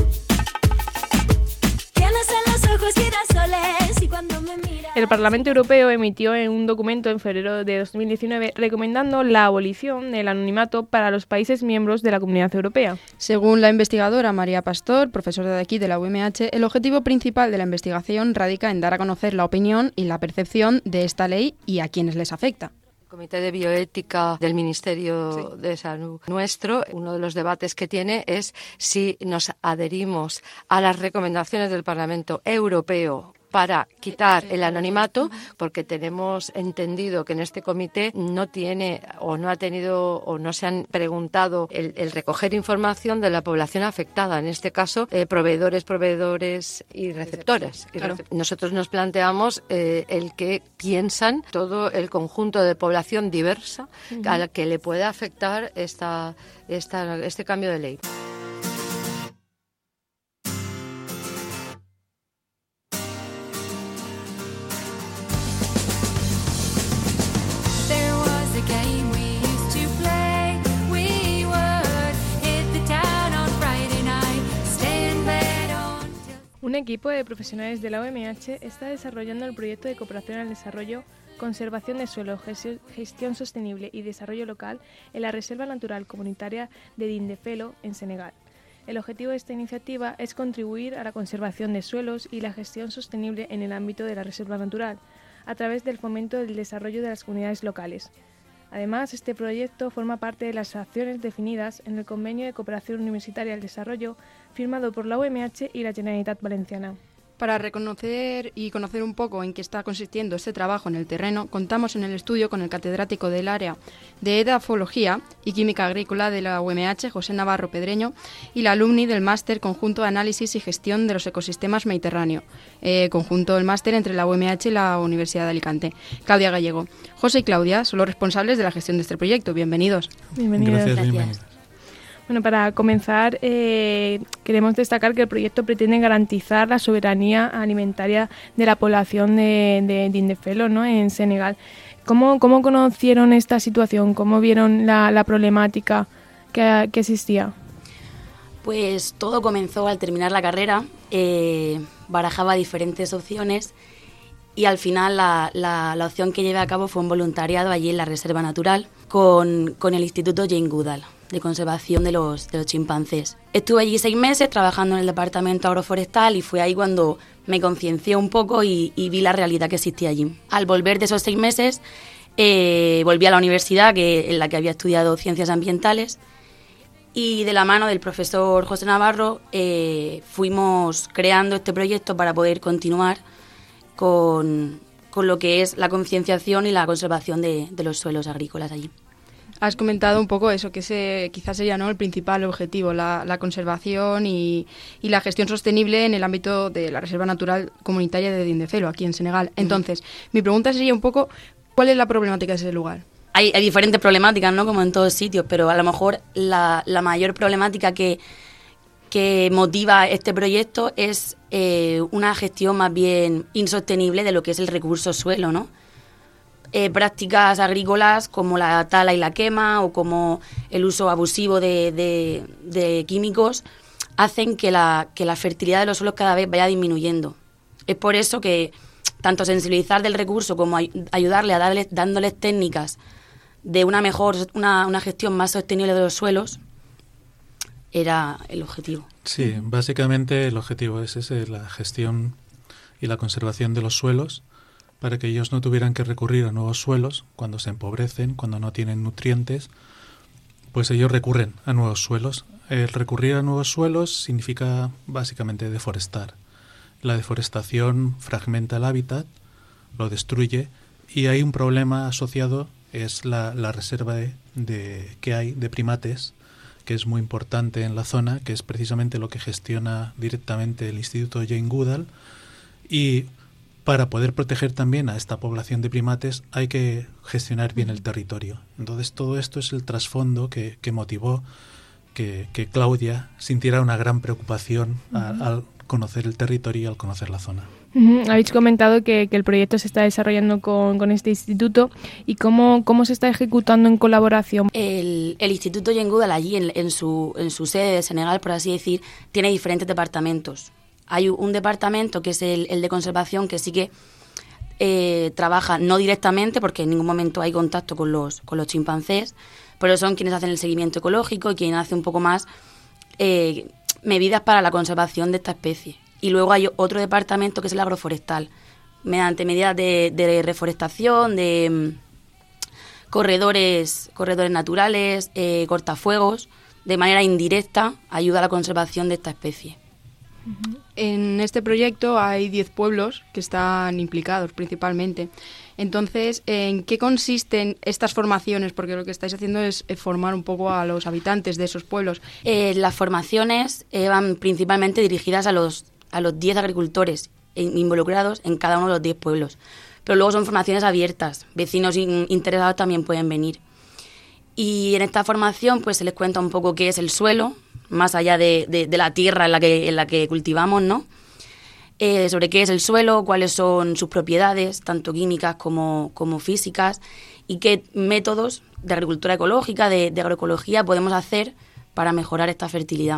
El Parlamento Europeo emitió un documento en febrero de dos mil diecinueve recomendando la abolición del anonimato para los países miembros de la Comunidad Europea. Según la investigadora María Pastor, profesora de aquí de la U M H, el objetivo principal de la investigación radica en dar a conocer la opinión y la percepción de esta ley y a quienes les afecta. Comité de Bioética del Ministerio sí. de Salud nuestro, uno de los debates que tiene es si nos adherimos a las recomendaciones del Parlamento Europeo para quitar el anonimato, porque tenemos entendido que en este comité no tiene o no ha tenido o no se han preguntado el, el recoger información de la población afectada, en este caso eh, proveedores, proveedores y receptores. Claro. Nosotros nos planteamos eh, el que piensan todo el conjunto de población diversa uh-huh. a la que le puede afectar esta, esta, este cambio de ley. Un equipo de profesionales de la U M H está desarrollando el proyecto de cooperación al desarrollo, conservación de suelo, gestión sostenible y desarrollo local en la Reserva Natural Comunitaria de Dindefelo, en Senegal. El objetivo de esta iniciativa es contribuir a la conservación de suelos y la gestión sostenible en el ámbito de la Reserva Natural, a través del fomento del desarrollo de las comunidades locales. Además, este proyecto forma parte de las acciones definidas en el Convenio de Cooperación Universitaria al Desarrollo firmado por la U M H y la Generalitat Valenciana. Para reconocer y conocer un poco en qué está consistiendo este trabajo en el terreno, contamos en el estudio con el catedrático del área de Edafología y Química Agrícola de la U M H, José Navarro Pedreño, y la alumni del Máster Conjunto de Análisis y Gestión de los Ecosistemas Mediterráneo, eh, conjunto del máster entre la U M H y la Universidad de Alicante, Claudia Gallego. José y Claudia son los responsables de la gestión de este proyecto. Bienvenidos. Bienvenidos. Gracias, Gracias. bienvenidos. Bueno, para comenzar, eh, queremos destacar que el proyecto pretende garantizar la soberanía alimentaria de la población de, de Dindefelo, ¿no?, en Senegal. ¿Cómo, cómo conocieron esta situación? ¿Cómo vieron la, la problemática que, que existía? Pues todo comenzó al terminar la carrera, eh, barajaba diferentes opciones y al final la, la, la opción que llevé a cabo fue un voluntariado allí en la Reserva Natural con, con el Instituto Jane Goodall de conservación de los, de los chimpancés. Estuve allí seis meses trabajando en el departamento agroforestal y fue ahí cuando me conciencié un poco y, y vi la realidad que existía allí. Al volver de esos seis meses, eh, volví a la universidad que, en la que había estudiado ciencias ambientales y de la mano del profesor José Navarro eh, fuimos creando este proyecto para poder continuar con, con lo que es la concienciación y la conservación de, de los suelos agrícolas allí. Has comentado un poco eso, que ese quizás sería, ¿no?, el principal objetivo, la, la conservación y, y la gestión sostenible en el ámbito de la Reserva Natural Comunitaria de Dindefelo, aquí en Senegal. Entonces, mm. mi pregunta sería un poco, ¿cuál es la problemática de ese lugar? Hay, hay diferentes problemáticas, ¿no?, como en todos sitios, pero a lo mejor la, la mayor problemática que, que motiva este proyecto es eh, una gestión más bien insostenible de lo que es el recurso suelo, ¿no? eh, prácticas agrícolas como la tala y la quema o como el uso abusivo de, de, de químicos hacen que la, que la fertilidad de los suelos cada vez vaya disminuyendo. Es por eso que tanto sensibilizar del recurso como ay- ayudarle a darle, dándoles técnicas de una mejor, una, una gestión más sostenible de los suelos era el objetivo. Sí, básicamente el objetivo es ese, la gestión y la conservación de los suelos, para que ellos no tuvieran que recurrir a nuevos suelos cuando se empobrecen, cuando no tienen nutrientes, pues ellos recurren a nuevos suelos. El recurrir a nuevos suelos significa básicamente deforestar. La deforestación fragmenta el hábitat, lo destruye, y hay un problema asociado, es la, la reserva de, de, que hay de primates, que es muy importante en la zona, que es precisamente lo que gestiona directamente el Instituto Jane Goodall, y para poder proteger también a esta población de primates hay que gestionar bien el territorio. Entonces todo esto es el trasfondo que, que motivó que, que Claudia sintiera una gran preocupación uh-huh. a, al conocer el territorio y al conocer la zona. Uh-huh. Habéis comentado que, que el proyecto se está desarrollando con, con este instituto, y cómo, cómo se está ejecutando en colaboración. El, el Instituto Jane Goodall allí en, en, su, en su sede de Senegal, por así decir, tiene diferentes departamentos. Hay un departamento que es el, el de conservación, que sí que eh, trabaja no directamente, porque en ningún momento hay contacto con los, con los chimpancés, pero son quienes hacen el seguimiento ecológico y quienes hacen un poco más eh, medidas para la conservación de esta especie. Y luego hay otro departamento que es el agroforestal, mediante medidas de, de reforestación, de mm, corredores, corredores naturales, eh, cortafuegos, de manera indirecta ayuda a la conservación de esta especie. En este proyecto hay diez pueblos que están implicados principalmente. Entonces, ¿en qué consisten estas formaciones? Porque lo que estáis haciendo es formar un poco a los habitantes de esos pueblos. Eh, las formaciones eh, van principalmente dirigidas a los a los diez agricultores involucrados en cada uno de los diez pueblos. Pero luego son formaciones abiertas. Vecinos in, interesados también pueden venir. Y en esta formación pues se les cuenta un poco qué es el suelo, más allá de, de, de la tierra en la que, en la que cultivamos, ¿no? Eh, sobre qué es el suelo, cuáles son sus propiedades, tanto químicas como, como físicas, y qué métodos de agricultura ecológica, de, de agroecología podemos hacer para mejorar esta fertilidad.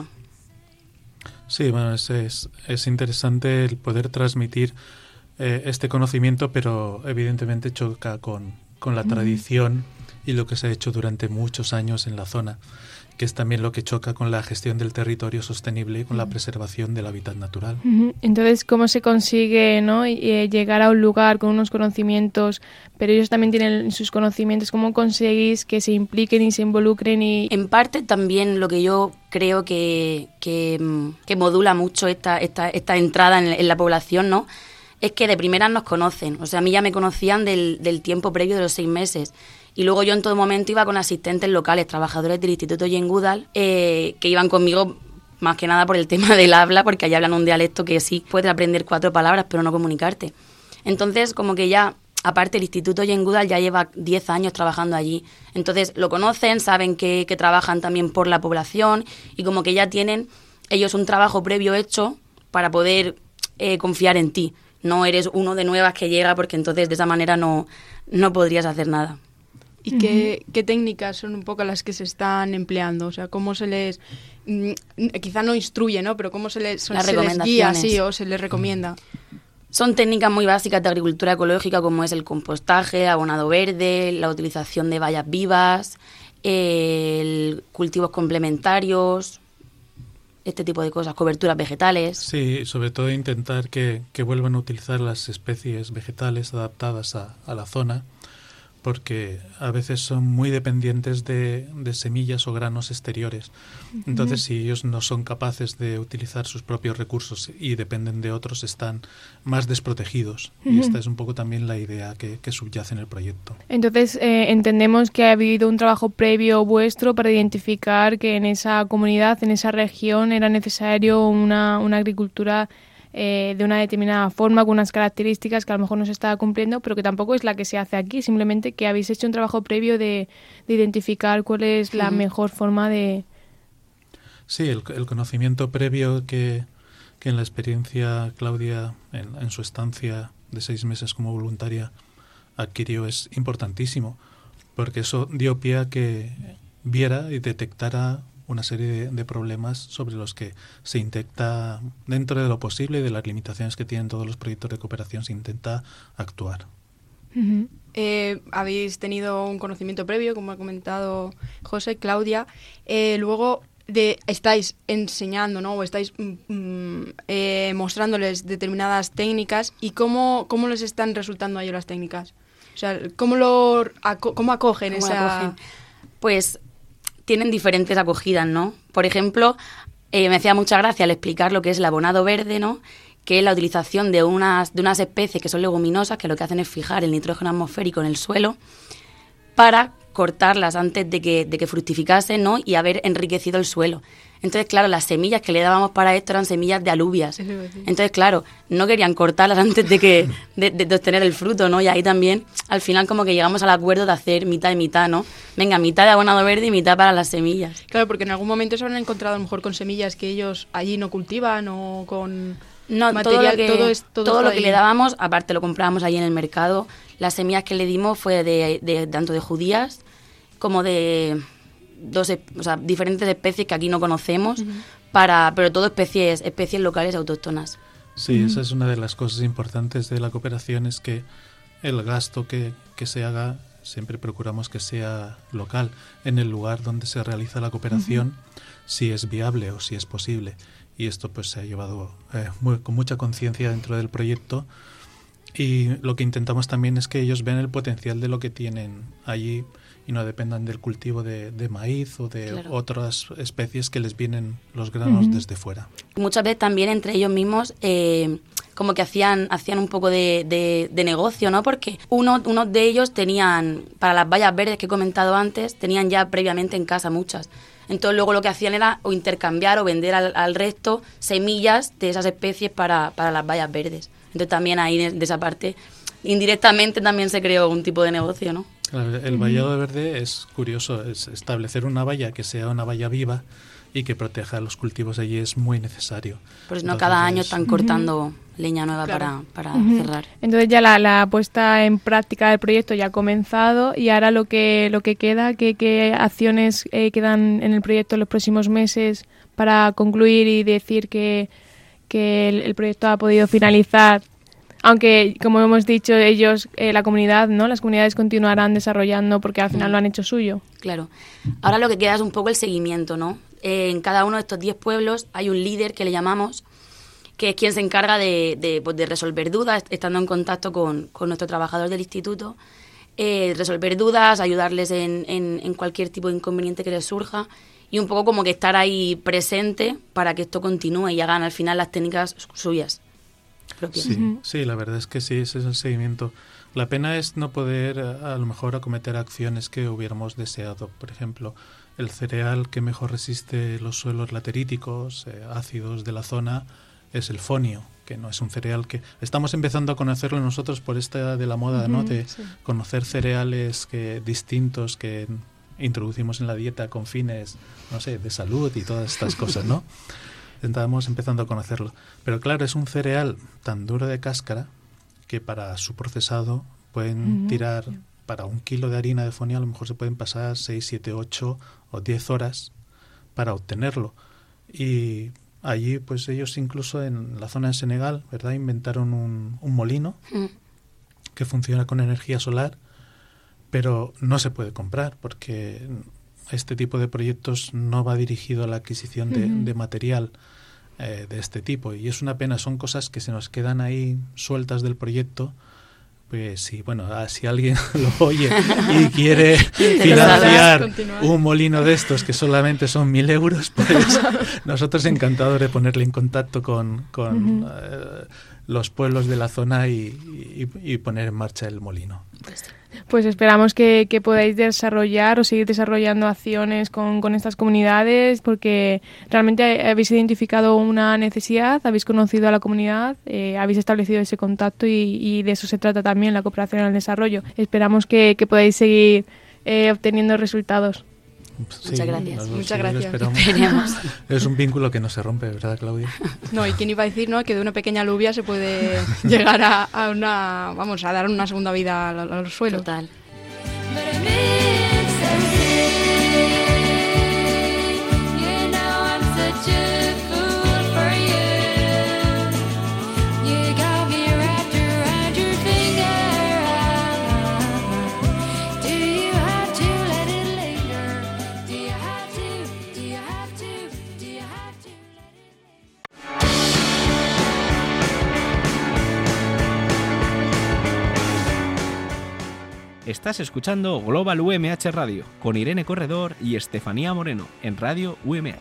Sí, bueno, es, es, es interesante el poder transmitir eh, este conocimiento, pero evidentemente choca con, con la mm. tradición y lo que se ha hecho durante muchos años en la zona, que es también lo que choca con la gestión del territorio sostenible y con la preservación del hábitat natural. Entonces, ¿cómo se consigue, ¿no?, y llegar a un lugar con unos conocimientos, pero ellos también tienen sus conocimientos? ¿Cómo conseguís que se impliquen y se involucren? Y en parte también lo que yo creo que, que, que modula mucho esta, esta, esta entrada en, en la población, ¿no?, es que de primeras nos conocen. O sea, a mí ya me conocían del, del tiempo previo de los seis meses. Y luego yo en todo momento iba con asistentes locales, trabajadores del Instituto Jane Goodall, eh, que iban conmigo más que nada por el tema del habla, porque allá hablan un dialecto que sí puedes aprender cuatro palabras, pero no comunicarte. Entonces, como que ya, aparte el Instituto Jane Goodall ya lleva diez años trabajando allí. Entonces lo conocen, saben que, que trabajan también por la población, y como que ya tienen ellos un trabajo previo hecho para poder eh, confiar en ti. No eres uno de nuevas que llega, porque entonces de esa manera no, no podrías hacer nada. ¿Y qué, qué técnicas son un poco las que se están empleando? O sea, ¿cómo se les, mm, quizá no instruye, ¿no?, pero cómo se les, se les guía, sí, o se les recomienda? Son técnicas muy básicas de agricultura ecológica, como es el compostaje, abonado verde, la utilización de bayas vivas, el cultivos complementarios, este tipo de cosas, coberturas vegetales. Sí, sobre todo intentar que, que vuelvan a utilizar las especies vegetales adaptadas a, a la zona, porque a veces son muy dependientes de, de semillas o granos exteriores. Entonces, si ellos no son capaces de utilizar sus propios recursos y dependen de otros, están más desprotegidos. Uh-huh. Y esta es un poco también la idea que, que subyace en el proyecto. Entonces, eh, entendemos que ha habido un trabajo previo vuestro para identificar que en esa comunidad, en esa región, era necesario una, una agricultura Eh, de una determinada forma, con unas características que a lo mejor no se estaba cumpliendo, pero que tampoco es la que se hace aquí, simplemente que habéis hecho un trabajo previo de, de identificar cuál es la uh-huh. mejor forma de... Sí, el, el conocimiento previo que, que en la experiencia Claudia, en, en su estancia de seis meses como voluntaria, adquirió es importantísimo, porque eso dio pie a que viera y detectara una serie de, de problemas sobre los que se intenta, dentro de lo posible y de las limitaciones que tienen todos los proyectos de cooperación, se intenta actuar. Uh-huh. Eh, habéis tenido un conocimiento previo, como ha comentado José, Claudia. Eh, luego de, estáis enseñando, ¿no? O estáis mm, eh, mostrándoles determinadas técnicas. ¿Y cómo, cómo les están resultando a ellos las técnicas? O sea, ¿cómo, lo, aco- cómo acogen ¿Cómo esa...? acogen? Pues tienen diferentes acogidas, ¿no? Por ejemplo, eh, me hacía mucha gracia al explicar lo que es el abonado verde, ¿no? Que es la utilización de unas, de unas especies que son leguminosas, que lo que hacen es fijar el nitrógeno atmosférico en el suelo para cortarlas antes de que, de que fructificasen, ¿no? Y haber enriquecido el suelo. Entonces, claro, las semillas que le dábamos para esto eran semillas de alubias. Entonces, claro, no querían cortarlas antes de que de, de, de obtener el fruto, ¿no? Y ahí también, al final, como que llegamos al acuerdo de hacer mitad y mitad, ¿no? Venga, mitad de abonado verde y mitad para las semillas. Claro, porque en algún momento se han encontrado a lo mejor con semillas que ellos allí no cultivan o con... No, material, todo lo que, todo es, todo todo lo que ahí. le dábamos, aparte lo comprábamos allí en el mercado, las semillas que le dimos fue de, de tanto de judías como de dos, o sea, diferentes especies que aquí no conocemos, uh-huh. para, pero todo especies, especies locales autóctonas. Sí, esa es una de las cosas importantes de la cooperación, es que el gasto que, que se haga siempre procuramos que sea local, en el lugar donde se realiza la cooperación, uh-huh. si es viable o si es posible. Y esto pues se ha llevado eh, muy, con mucha conciencia dentro del proyecto, y lo que intentamos también es que ellos vean el potencial de lo que tienen allí y no dependan del cultivo de, de maíz o de claro. otras especies que les vienen los granos uh-huh. desde fuera. Muchas veces también entre ellos mismos eh, como que hacían hacían un poco de, de, de negocio, ¿no? Porque uno, unos de ellos tenían, para las bayas verdes que he comentado antes, tenían ya previamente en casa muchas. Entonces luego lo que hacían era o intercambiar o vender al, al resto semillas de esas especies para, para las bayas verdes. Entonces también ahí de, de esa parte, indirectamente también se creó un tipo de negocio, ¿no? El vallado verde es curioso, es establecer una valla que sea una valla viva y que proteja los cultivos allí es muy necesario. Pues no, cada año están cortando uh-huh. leña nueva claro. para, para uh-huh. cerrar. Entonces ya la, la puesta en práctica del proyecto ya ha comenzado, y ahora lo que lo que queda, ¿qué, qué acciones eh, quedan en el proyecto en los próximos meses para concluir y decir que, que el, el proyecto ha podido finalizar? Aunque, como hemos dicho, ellos, eh, la comunidad, ¿no? Las comunidades continuarán desarrollando porque al final lo han hecho suyo. Claro. Ahora lo que queda es un poco el seguimiento, ¿no? Eh, en cada uno de estos diez pueblos hay un líder que le llamamos, que es quien se encarga de, de, pues, de resolver dudas, estando en contacto con, con nuestro trabajador del instituto, eh, resolver dudas, ayudarles en, en, en cualquier tipo de inconveniente que les surja, y un poco como que estar ahí presente para que esto continúe y hagan al final las técnicas suyas. Sí, uh-huh. sí, la verdad es que sí, ese es el seguimiento. La pena es no poder a, a lo mejor acometer acciones que hubiéramos deseado. Por ejemplo, el cereal que mejor resiste los suelos lateríticos, eh, ácidos de la zona, es el fonio, que no es un cereal que... Estamos empezando a conocerlo nosotros por esta de la moda, uh-huh, ¿no? De sí. conocer cereales que distintos que introducimos en la dieta con fines, no sé, de salud y todas estas cosas, ¿no? Estamos empezando a conocerlo. Pero claro, es un cereal tan duro de cáscara que para su procesado pueden uh-huh. tirar, para un kilo de harina de fonio a lo mejor se pueden pasar seis, siete, ocho o diez horas para obtenerlo. Y allí pues ellos incluso en la zona de Senegal, ¿verdad?, inventaron un, un molino uh-huh. que funciona con energía solar, pero no se puede comprar porque este tipo de proyectos no va dirigido a la adquisición de, uh-huh. de material eh, de este tipo, y es una pena, son cosas que se nos quedan ahí sueltas del proyecto. Pues sí, bueno, si alguien lo oye y quiere financiar un molino de estos que solamente son mil euros, pues nosotros encantados de ponerle en contacto con, con uh-huh. eh, los pueblos de la zona y, y, y poner en marcha el molino. Pues esperamos que, que podáis desarrollar o seguir desarrollando acciones con, con estas comunidades, porque realmente habéis identificado una necesidad, habéis conocido a la comunidad, eh, habéis establecido ese contacto y, y de eso se trata también la cooperación al desarrollo. Esperamos que, que podáis seguir eh, obteniendo resultados. Sí, Muchas gracias. nosotros Muchas sí, gracias. esperamos. Esperemos. Es un vínculo que no se rompe, ¿verdad, Claudia? No, y quién iba a decir, ¿no?, que de una pequeña alubia se puede llegar a, a una, vamos, a dar una segunda vida a, a los suelos. Total. Estás escuchando Global U M H Radio con Irene Corredor y Estefanía Moreno en Radio U M H.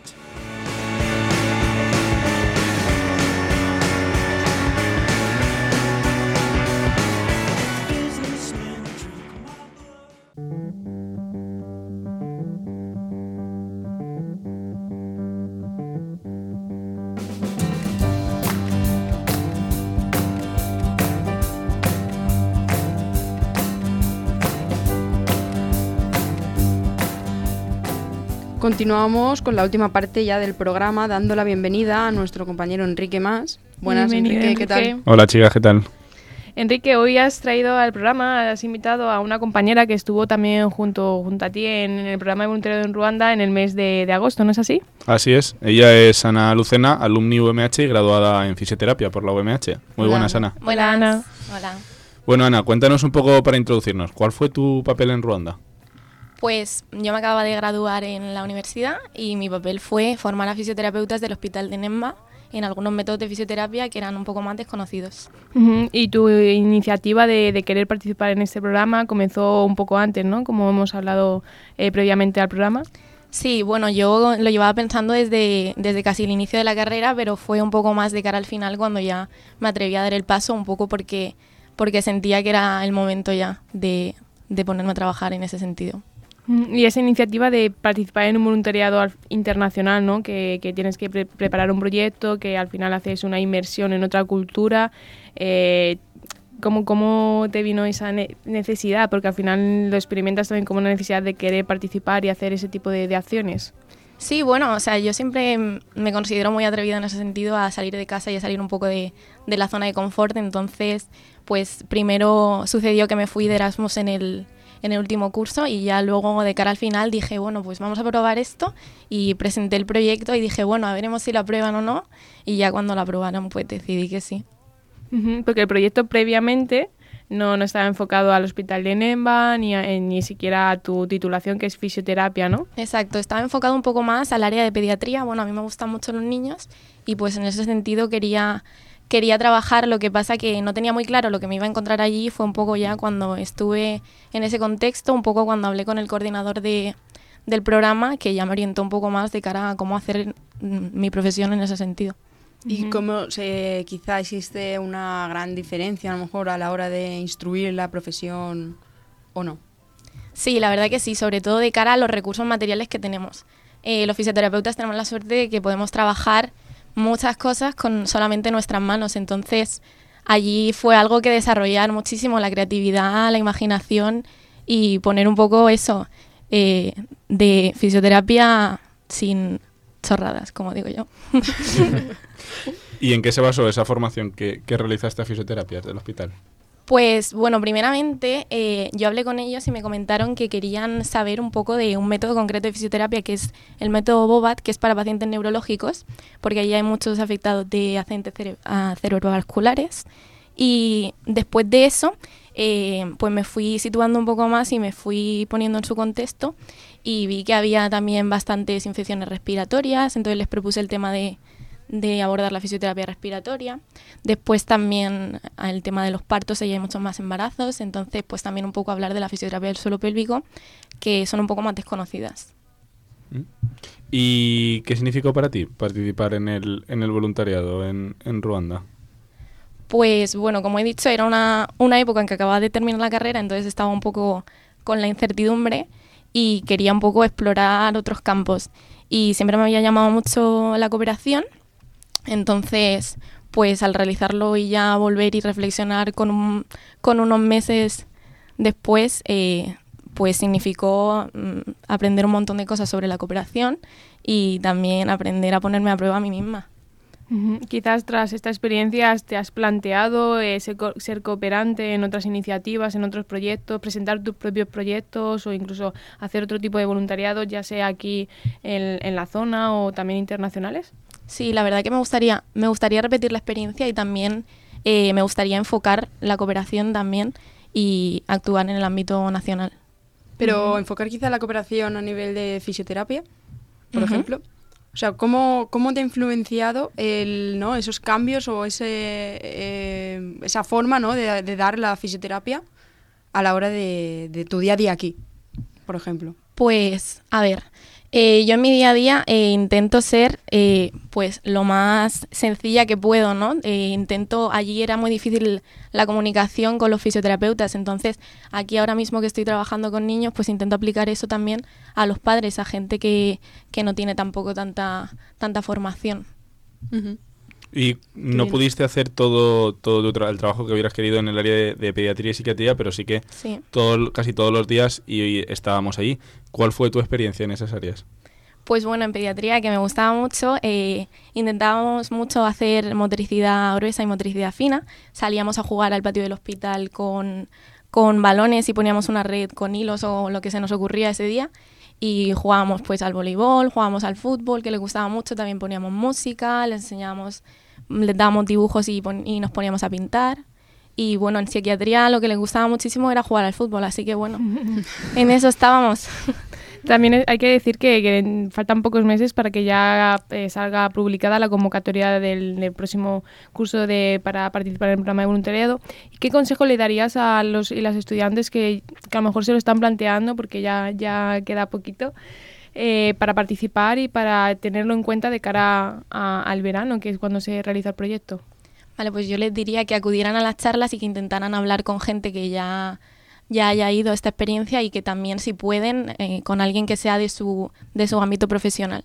Continuamos con la última parte ya del programa, dando la bienvenida a nuestro compañero Enrique Más. Buenas, Bienvenido, Enrique, ¿qué Enrique. tal? Hola chicas, ¿qué tal? Enrique, hoy has traído al programa, has invitado a una compañera que estuvo también junto, junto a ti en el programa de voluntariado en Ruanda en el mes de, de agosto, ¿no es así? Así es, ella es Ana Lucena, alumni U M H y graduada en fisioterapia por la U M H. Muy Hola. buenas, Ana. Hola, Ana. Hola. Bueno, Ana, cuéntanos un poco para introducirnos, ¿cuál fue tu papel en Ruanda? Pues yo me acababa de graduar en la universidad y mi papel fue formar a fisioterapeutas del Hospital de Nemba en algunos métodos de fisioterapia que eran un poco más desconocidos. Uh-huh. Y tu iniciativa de, de querer participar en este programa comenzó un poco antes, ¿no? Como hemos hablado eh, previamente al programa. Sí, bueno, yo lo llevaba pensando desde, desde casi el inicio de la carrera, pero fue un poco más de cara al final cuando ya me atreví a dar el paso, un poco porque, porque sentía que era el momento ya de, de ponerme a trabajar en ese sentido. Y esa iniciativa de participar en un voluntariado internacional, ¿no? Que, que tienes que pre- preparar un proyecto, que al final haces una inmersión en otra cultura. Eh, ¿cómo, ¿Cómo te vino esa ne- necesidad? Porque al final lo experimentas también como una necesidad de querer participar y hacer ese tipo de, de acciones. Sí, bueno, o sea, yo siempre me considero muy atrevida en ese sentido a salir de casa y a salir un poco de, de la zona de confort. Entonces, pues primero sucedió que me fui de Erasmus en el... en el último curso y ya luego de cara al final dije, bueno, pues vamos a probar esto y presenté el proyecto y dije, bueno, a veremos si lo aprueban o no y ya cuando lo aprobaron pues decidí que sí. Uh-huh, porque el proyecto previamente no, no estaba enfocado al Hospital de Nemba ni, a, ni siquiera a tu titulación que es fisioterapia, ¿no? Exacto, estaba enfocado un poco más al área de pediatría. Bueno, a mí me gustan mucho los niños y pues en ese sentido quería... Quería trabajar, lo que pasa que no tenía muy claro lo que me iba a encontrar allí. Fue un poco ya cuando estuve en ese contexto, un poco cuando hablé con el coordinador de, del programa, que ya me orientó un poco más de cara a cómo hacer mi profesión en ese sentido. ¿Y cómo se, quizá existe una gran diferencia a lo mejor a la hora de instruir la profesión o no? Sí, la verdad que sí, sobre todo de cara a los recursos materiales que tenemos. Eh, los fisioterapeutas tenemos la suerte de que podemos trabajar muchas cosas con solamente nuestras manos, entonces allí fue algo que desarrollar muchísimo la creatividad, la imaginación y poner un poco eso eh, de fisioterapia sin chorradas, como digo yo. ¿Y en qué se basó esa formación que, que realizaste a fisioterapias del hospital? Pues bueno, primeramente eh, yo hablé con ellos y me comentaron que querían saber un poco de un método concreto de fisioterapia que es el método BOVAT, que es para pacientes neurológicos, porque allí hay muchos afectados de accidentes cere- a cerebrovasculares. Y después de eso, eh, pues me fui situando un poco más y me fui poniendo en su contexto y vi que había también bastantes infecciones respiratorias, entonces les propuse el tema de... de abordar la fisioterapia respiratoria. Después también el tema de los partos, allí hay muchos más embarazos, entonces pues también un poco hablar de la fisioterapia del suelo pélvico, que son un poco más desconocidas. ¿Y qué significó para ti participar en el, en el voluntariado en, en Ruanda? Pues bueno, como he dicho, era una, una época en que acababa de terminar la carrera, entonces estaba un poco con la incertidumbre y quería un poco explorar otros campos. Y siempre me había llamado mucho la cooperación. Entonces, pues al realizarlo y ya volver y reflexionar con, un, con unos meses después, eh, pues significó mm, aprender un montón de cosas sobre la cooperación y también aprender a ponerme a prueba a mí misma. Uh-huh. Quizás tras esta experiencia te has planteado eh, ser, co- ser cooperante en otras iniciativas, en otros proyectos, presentar tus propios proyectos o incluso hacer otro tipo de voluntariado, ya sea aquí en, en la zona o también internacionales. Sí, la verdad que me gustaría, me gustaría repetir la experiencia y también eh, me gustaría enfocar la cooperación también y actuar en el ámbito nacional. Pero Uh-huh. enfocar quizá la cooperación a nivel de fisioterapia, por Uh-huh. ejemplo. O sea, ¿cómo, cómo te ha influenciado el, ¿no? esos cambios o ese, eh, esa forma, ¿no? de, de dar la fisioterapia a la hora de, de tu día a día aquí, por ejemplo? Pues, a ver, eh, yo en mi día a día eh, intento ser eh, pues lo más sencilla que puedo, ¿no? Eh, intento, allí era muy difícil la comunicación con los fisioterapeutas, entonces aquí ahora mismo que estoy trabajando con niños, pues intento aplicar eso también a los padres, a gente que, que no tiene tampoco tanta, tanta formación. Uh-huh. Y no bien. pudiste hacer todo, todo tu tra- el trabajo que hubieras querido en el área de, de pediatría y psiquiatría, pero sí que Sí. todo, casi todos los días y, y estábamos allí. ¿Cuál fue tu experiencia en esas áreas? Pues bueno, en pediatría, que me gustaba mucho, eh, intentábamos mucho hacer motricidad gruesa y motricidad fina. Salíamos a jugar al patio del hospital con, con balones y poníamos una red con hilos o lo que se nos ocurría ese día. Y jugábamos pues al voleibol, jugábamos al fútbol, que les gustaba mucho, también poníamos música, les enseñábamos, les dábamos dibujos y, pon- y nos poníamos a pintar. Y bueno, en psiquiatría lo que les gustaba muchísimo era jugar al fútbol, así que bueno, en eso estábamos. También hay que decir que, que faltan pocos meses para que ya eh, salga publicada la convocatoria del, del próximo curso de para participar en el programa de voluntariado. ¿Y qué consejo le darías a los y las estudiantes que, que a lo mejor se lo están planteando, porque ya, ya queda poquito, eh, para participar y para tenerlo en cuenta de cara a- al verano, que es cuando se realiza el proyecto? Vale, pues yo les diría que acudieran a las charlas y que intentaran hablar con gente que ya, ya haya ido a esta experiencia y que también, si pueden, eh, con alguien que sea de su, de su ámbito profesional.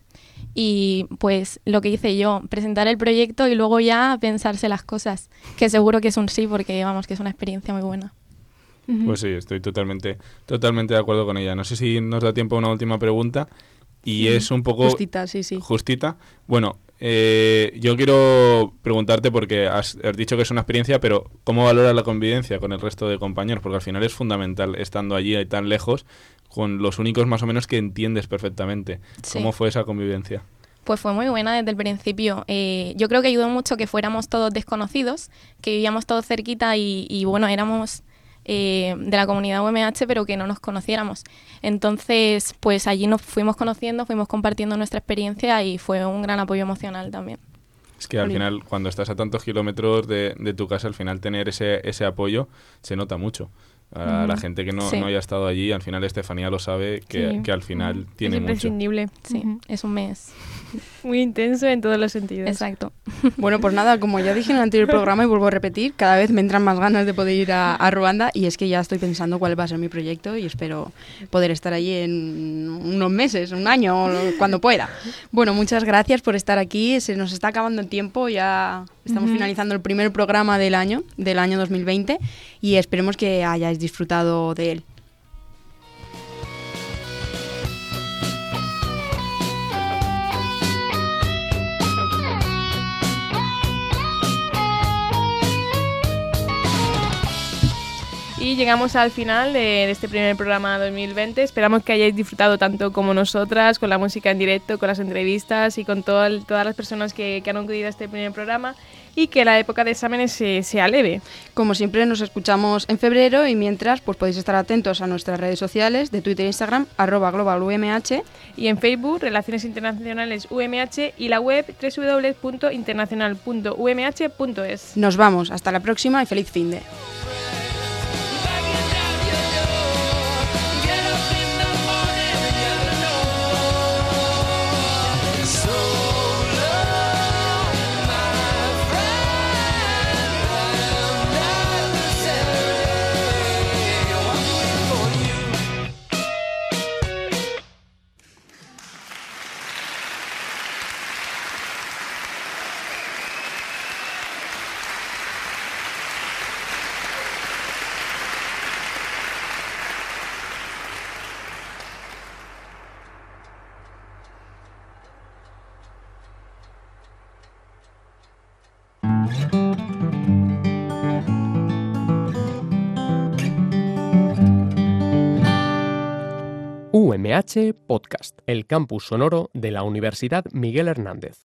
Y pues lo que hice yo, presentar el proyecto y luego ya pensarse las cosas, que seguro que es un sí, porque vamos, que es una experiencia muy buena. Pues sí, estoy totalmente, totalmente de acuerdo con ella. No sé si nos da tiempo a una última pregunta y Mm, es un poco... justita, sí, sí. Justita. Bueno, eh, yo quiero preguntarte porque has, has dicho que es una experiencia, pero ¿cómo valoras la convivencia con el resto de compañeros? Porque al final es fundamental estando allí y tan lejos con los únicos más o menos que entiendes perfectamente. Sí. ¿Cómo fue esa convivencia? Pues fue muy buena desde el principio. Eh, yo creo que ayudó mucho que fuéramos todos desconocidos, que vivíamos todos cerquita y, y bueno, éramos eh, de la comunidad U M H, pero que no nos conociéramos. Entonces, pues allí nos fuimos conociendo, fuimos compartiendo nuestra experiencia y fue un gran apoyo emocional también. Es que al Jolín. final, cuando estás a tantos kilómetros de, de tu casa, al final tener ese, ese apoyo se nota mucho. A la Ujú. gente que no, Sí. no haya estado allí, al final Estefanía lo sabe, que, Sí. que al final tiene es mucho. imprescindible. Sí, Ujú. es un mes. Muy intenso en todos los sentidos. Exacto. Bueno, pues nada, como ya dije en el anterior programa y vuelvo a repetir, cada vez me entran más ganas de poder ir a, a Ruanda y es que ya estoy pensando cuál va a ser mi proyecto y espero poder estar allí en unos meses, un año, o cuando pueda. Bueno, muchas gracias por estar aquí, se nos está acabando el tiempo, ya estamos Ujú. finalizando el primer programa del año, del año dos mil veinte y esperemos que hayáis disfrutado de él. Y llegamos al final de, de este primer programa dos mil veinte. Esperamos que hayáis disfrutado tanto como nosotras, con la música en directo, con las entrevistas y con todo el- todas las personas que, que han acudido a este primer programa y que la época de exámenes se, sea leve. Como siempre nos escuchamos en febrero y mientras pues podéis estar atentos a nuestras redes sociales de Twitter e Instagram, arroba global U M H. Y en Facebook, Relaciones Internacionales U M H y la web doble u doble u doble u punto internacional punto u m h punto es. Nos vamos, hasta la próxima y feliz finde. M H Podcast, el campus sonoro de la Universidad Miguel Hernández.